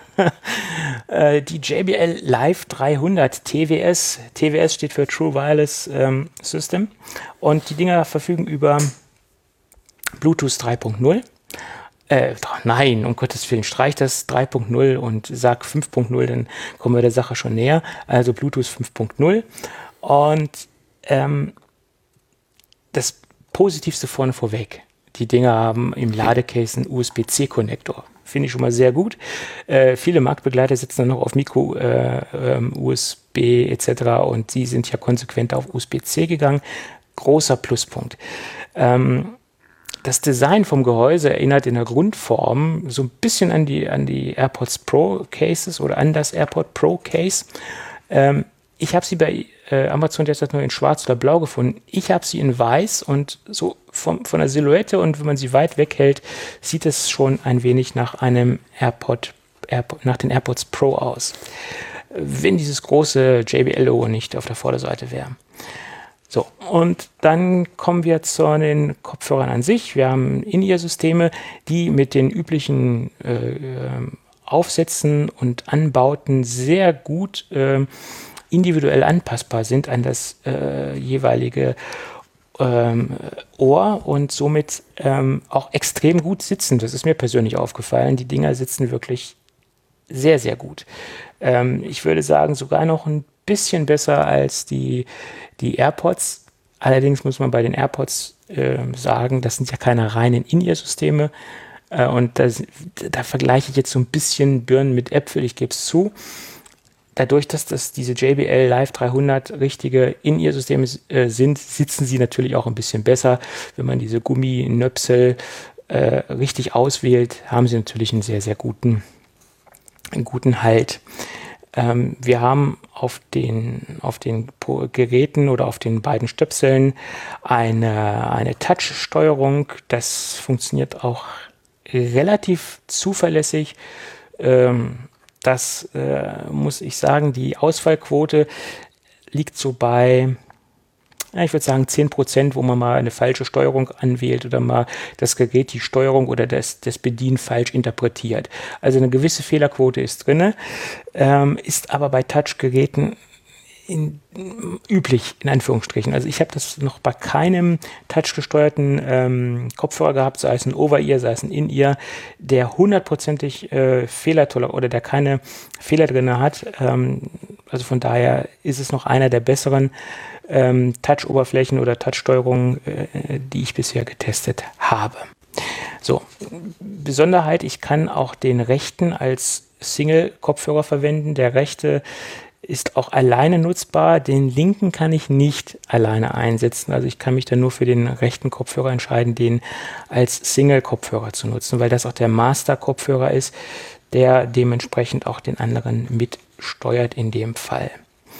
Die JBL Live 300 TWS. TWS steht für True Wireless System. Und die Dinger verfügen über Bluetooth 3.0. Nein, um Gottes Willen, streich das 3.0 und sag 5.0, dann kommen wir der Sache schon näher. Also Bluetooth 5.0. Und das Positivste vorweg. Die Dinger haben im Ladecase einen USB-C-Konnektor. Finde ich schon mal sehr gut. Viele Marktbegleiter sitzen dann noch auf Micro, USB etc. und die sind ja konsequent auf USB-C gegangen. Großer Pluspunkt. Das Design vom Gehäuse erinnert in der Grundform so ein bisschen an die AirPods Pro Cases oder an das AirPod Pro Case. Ich habe sie bei Amazon derzeit nur in schwarz oder blau gefunden. Ich habe sie in weiß und so von der Silhouette und wenn man sie weit weg hält, sieht es schon ein wenig nach einem nach den AirPods Pro aus. Wenn dieses große JBL-Logo nicht auf der Vorderseite wäre. So, und dann kommen wir zu den Kopfhörern an sich. Wir haben In-Ear-Systeme, die mit den üblichen Aufsätzen und Anbauten sehr gut individuell anpassbar sind an das jeweilige Ohr und somit auch extrem gut sitzen. Das ist mir persönlich aufgefallen. Die Dinger sitzen wirklich sehr, sehr gut. Ich würde sagen, sogar noch ein bisschen besser als die AirPods. Allerdings muss man bei den AirPods sagen, das sind ja keine reinen In-Ear-Systeme. Und da vergleiche ich jetzt so ein bisschen Birnen mit Äpfel, ich gebe es zu. Dadurch, dass das diese JBL Live 300 richtige In-Ear-Systeme sind, sitzen sie natürlich auch ein bisschen besser. Wenn man diese Gumminöpsel richtig auswählt, haben sie natürlich einen sehr, sehr guten Halt. Wir haben auf den Geräten oder auf den beiden Stöpseln eine Touch-Steuerung. Das funktioniert auch relativ zuverlässig. Das muss ich sagen, die Ausfallquote liegt so bei, ich würde sagen 10%, wo man mal eine falsche Steuerung anwählt oder mal das Gerät die Steuerung oder das Bedienen falsch interpretiert. Also eine gewisse Fehlerquote ist drin, ist aber bei Touch-Geräten üblich, in Anführungsstrichen. Also ich habe das noch bei keinem touchgesteuerten Kopfhörer gehabt, sei es ein Over-Ear, sei es ein In-Ear, der hundertprozentig fehlertolerant oder der keine Fehler drin hat. Also von daher ist es noch einer der besseren Touch-Oberflächen oder Touch-Steuerungen, die ich bisher getestet habe. So, Besonderheit, ich kann auch den rechten als Single-Kopfhörer verwenden. Der rechte ist auch alleine nutzbar. Den linken kann ich nicht alleine einsetzen. Also ich kann mich dann nur für den rechten Kopfhörer entscheiden, den als Single-Kopfhörer zu nutzen, weil das auch der Master-Kopfhörer ist, der dementsprechend auch den anderen mitsteuert in dem Fall.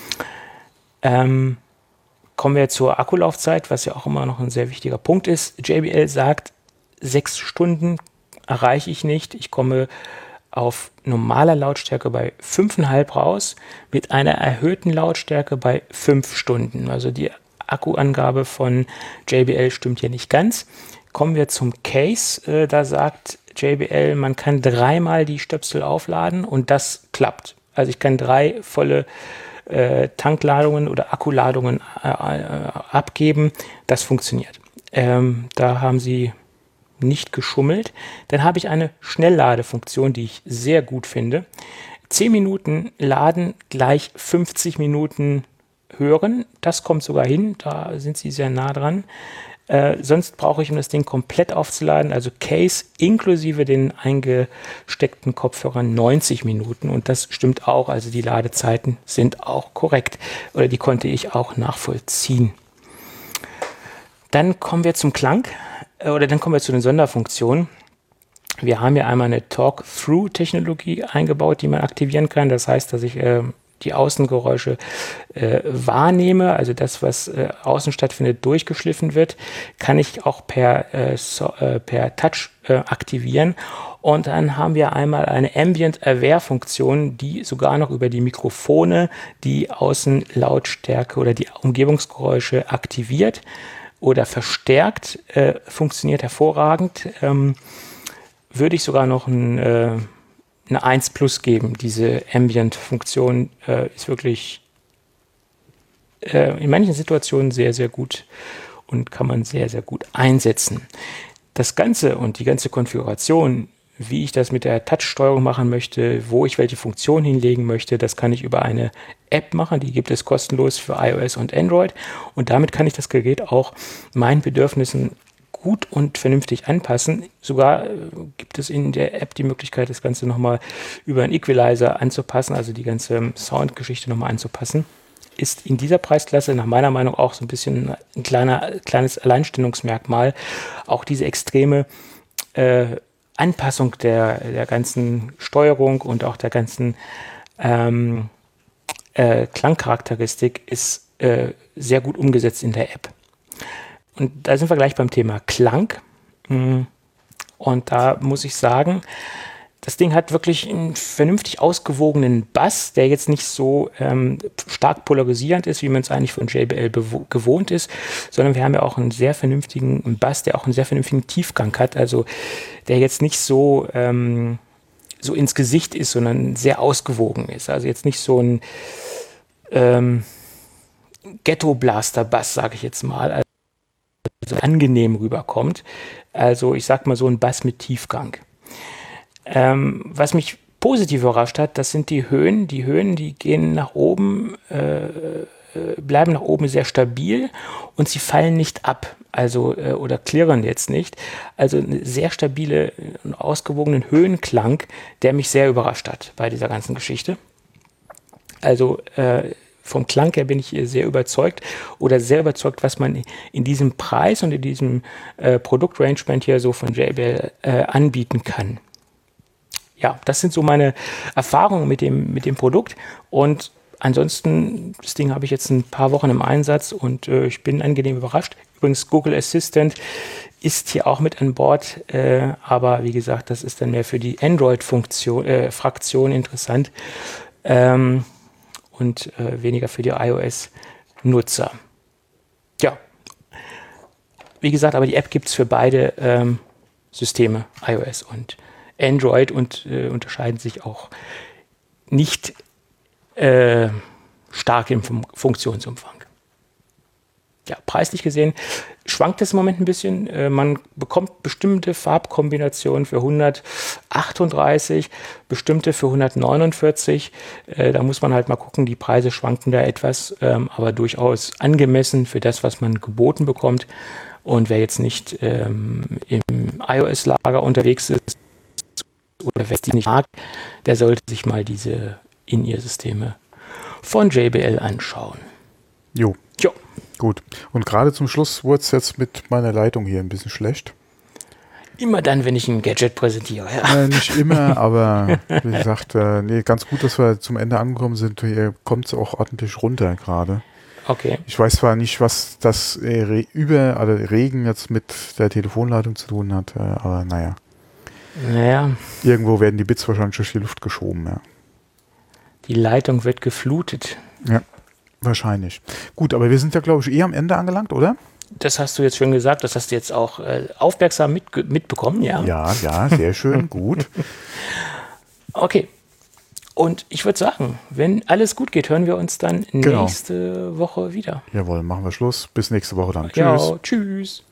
Kommen wir zur Akkulaufzeit, was ja auch immer noch ein sehr wichtiger Punkt ist. JBL sagt, 6 Stunden erreiche ich nicht. Ich komme auf normaler Lautstärke bei 5,5 raus, mit einer erhöhten Lautstärke bei 5 Stunden. Also die Akkuangabe von JBL stimmt hier nicht ganz. Kommen wir zum Case. Da sagt JBL, man kann 3-mal die Stöpsel aufladen und das klappt. Also ich kann 3 volle Tankladungen oder Akkuladungen abgeben. Das funktioniert. Da haben sie nicht geschummelt. Dann habe ich eine Schnellladefunktion, die ich sehr gut finde. 10 Minuten laden gleich 50 Minuten hören. Das kommt sogar hin, da sind sie sehr nah dran. Sonst brauche ich, um das Ding komplett aufzuladen, also Case inklusive den eingesteckten Kopfhörern, 90 Minuten. Und das stimmt auch, also die Ladezeiten sind auch korrekt. Oder die konnte ich auch nachvollziehen. Dann kommen wir zum Klang. Dann kommen wir zu den Sonderfunktionen. Wir haben ja einmal eine Talk-Through-Technologie eingebaut, die man aktivieren kann. Das heißt, dass ich die Außengeräusche wahrnehme, also das, was außen stattfindet, durchgeschliffen wird, kann ich auch per Touch aktivieren. Und dann haben wir einmal eine Ambient-Aware-Funktion, die sogar noch über die Mikrofone die Außenlautstärke oder die Umgebungsgeräusche aktiviert oder verstärkt, funktioniert hervorragend. Würde ich sogar noch eine 1 Plus geben. Diese Ambient-Funktion ist wirklich in manchen Situationen sehr, sehr gut und kann man sehr, sehr gut einsetzen. Das Ganze und die ganze Konfiguration, wie ich das mit der Touch-Steuerung machen möchte, wo ich welche Funktion hinlegen möchte, das kann ich über eine App machen. Die gibt es kostenlos für iOS und Android. Und damit kann ich das Gerät auch meinen Bedürfnissen gut und vernünftig anpassen. Sogar gibt es in der App die Möglichkeit, das Ganze nochmal über einen Equalizer anzupassen, also die ganze Soundgeschichte nochmal anzupassen. Ist in dieser Preisklasse nach meiner Meinung auch so ein bisschen ein kleines Alleinstellungsmerkmal. Auch diese extreme Anpassung der ganzen Steuerung und auch der ganzen Klangcharakteristik ist sehr gut umgesetzt in der App. Und da sind wir gleich beim Thema Klang. Und da muss ich sagen, das Ding hat wirklich einen vernünftig ausgewogenen Bass, der jetzt nicht so stark polarisierend ist, wie man es eigentlich von JBL gewohnt ist, sondern wir haben ja auch einen sehr vernünftigen Bass, der auch einen sehr vernünftigen Tiefgang hat, also der jetzt nicht so ins Gesicht ist, sondern sehr ausgewogen ist. Also jetzt nicht so ein Ghetto-Blaster-Bass, sage ich jetzt mal, also angenehm rüberkommt. Also ich sag mal so ein Bass mit Tiefgang. Was mich positiv überrascht hat, das sind die Höhen. Die Höhen, die gehen nach oben, bleiben nach oben sehr stabil und sie fallen nicht ab, also oder klirren jetzt nicht. Also eine sehr stabile und ausgewogenen Höhenklang, der mich sehr überrascht hat bei dieser ganzen Geschichte. Also vom Klang her bin ich sehr überzeugt was man in diesem Preis und in diesem Produktrangement hier so von JBL anbieten kann. Ja, das sind so meine Erfahrungen mit dem Produkt und ansonsten, das Ding habe ich jetzt ein paar Wochen im Einsatz und ich bin angenehm überrascht. Übrigens, Google Assistant ist hier auch mit an Bord, aber wie gesagt, das ist dann mehr für die Android-Fraktion interessant und weniger für die iOS-Nutzer. Ja, wie gesagt, aber die App gibt es für beide Systeme, iOS und Android, und unterscheiden sich auch nicht stark im Funktionsumfang. Ja, preislich gesehen schwankt es im Moment ein bisschen. Man bekommt bestimmte Farbkombinationen für 138, bestimmte für 149. Da muss man halt mal gucken, die Preise schwanken da etwas, aber durchaus angemessen für das, was man geboten bekommt. Und wer jetzt nicht im iOS-Lager unterwegs ist oder wer es nicht mag, der sollte sich mal diese In-Ear-Systeme von JBL anschauen. Jo. Jo. Gut. Und gerade zum Schluss wurde es jetzt mit meiner Leitung hier ein bisschen schlecht. Immer dann, wenn ich ein Gadget präsentiere. Ja. Nicht immer, aber wie gesagt, ganz gut, dass wir zum Ende angekommen sind. Hier kommt es auch ordentlich runter gerade. Okay. Ich weiß zwar nicht, was das Regen jetzt mit der Telefonleitung zu tun hat, aber naja. Naja. Irgendwo werden die Bits wahrscheinlich durch die Luft geschoben, ja. Die Leitung wird geflutet. Ja, wahrscheinlich. Gut, aber wir sind ja, glaube ich, am Ende angelangt, oder? Das hast du jetzt schon gesagt, das hast du jetzt auch aufmerksam mitbekommen, ja? Ja, sehr schön, gut. Okay. Und ich würde sagen, wenn alles gut geht, hören wir uns dann nächste Woche wieder. Jawohl, machen wir Schluss. Bis nächste Woche dann. Ja, tschüss.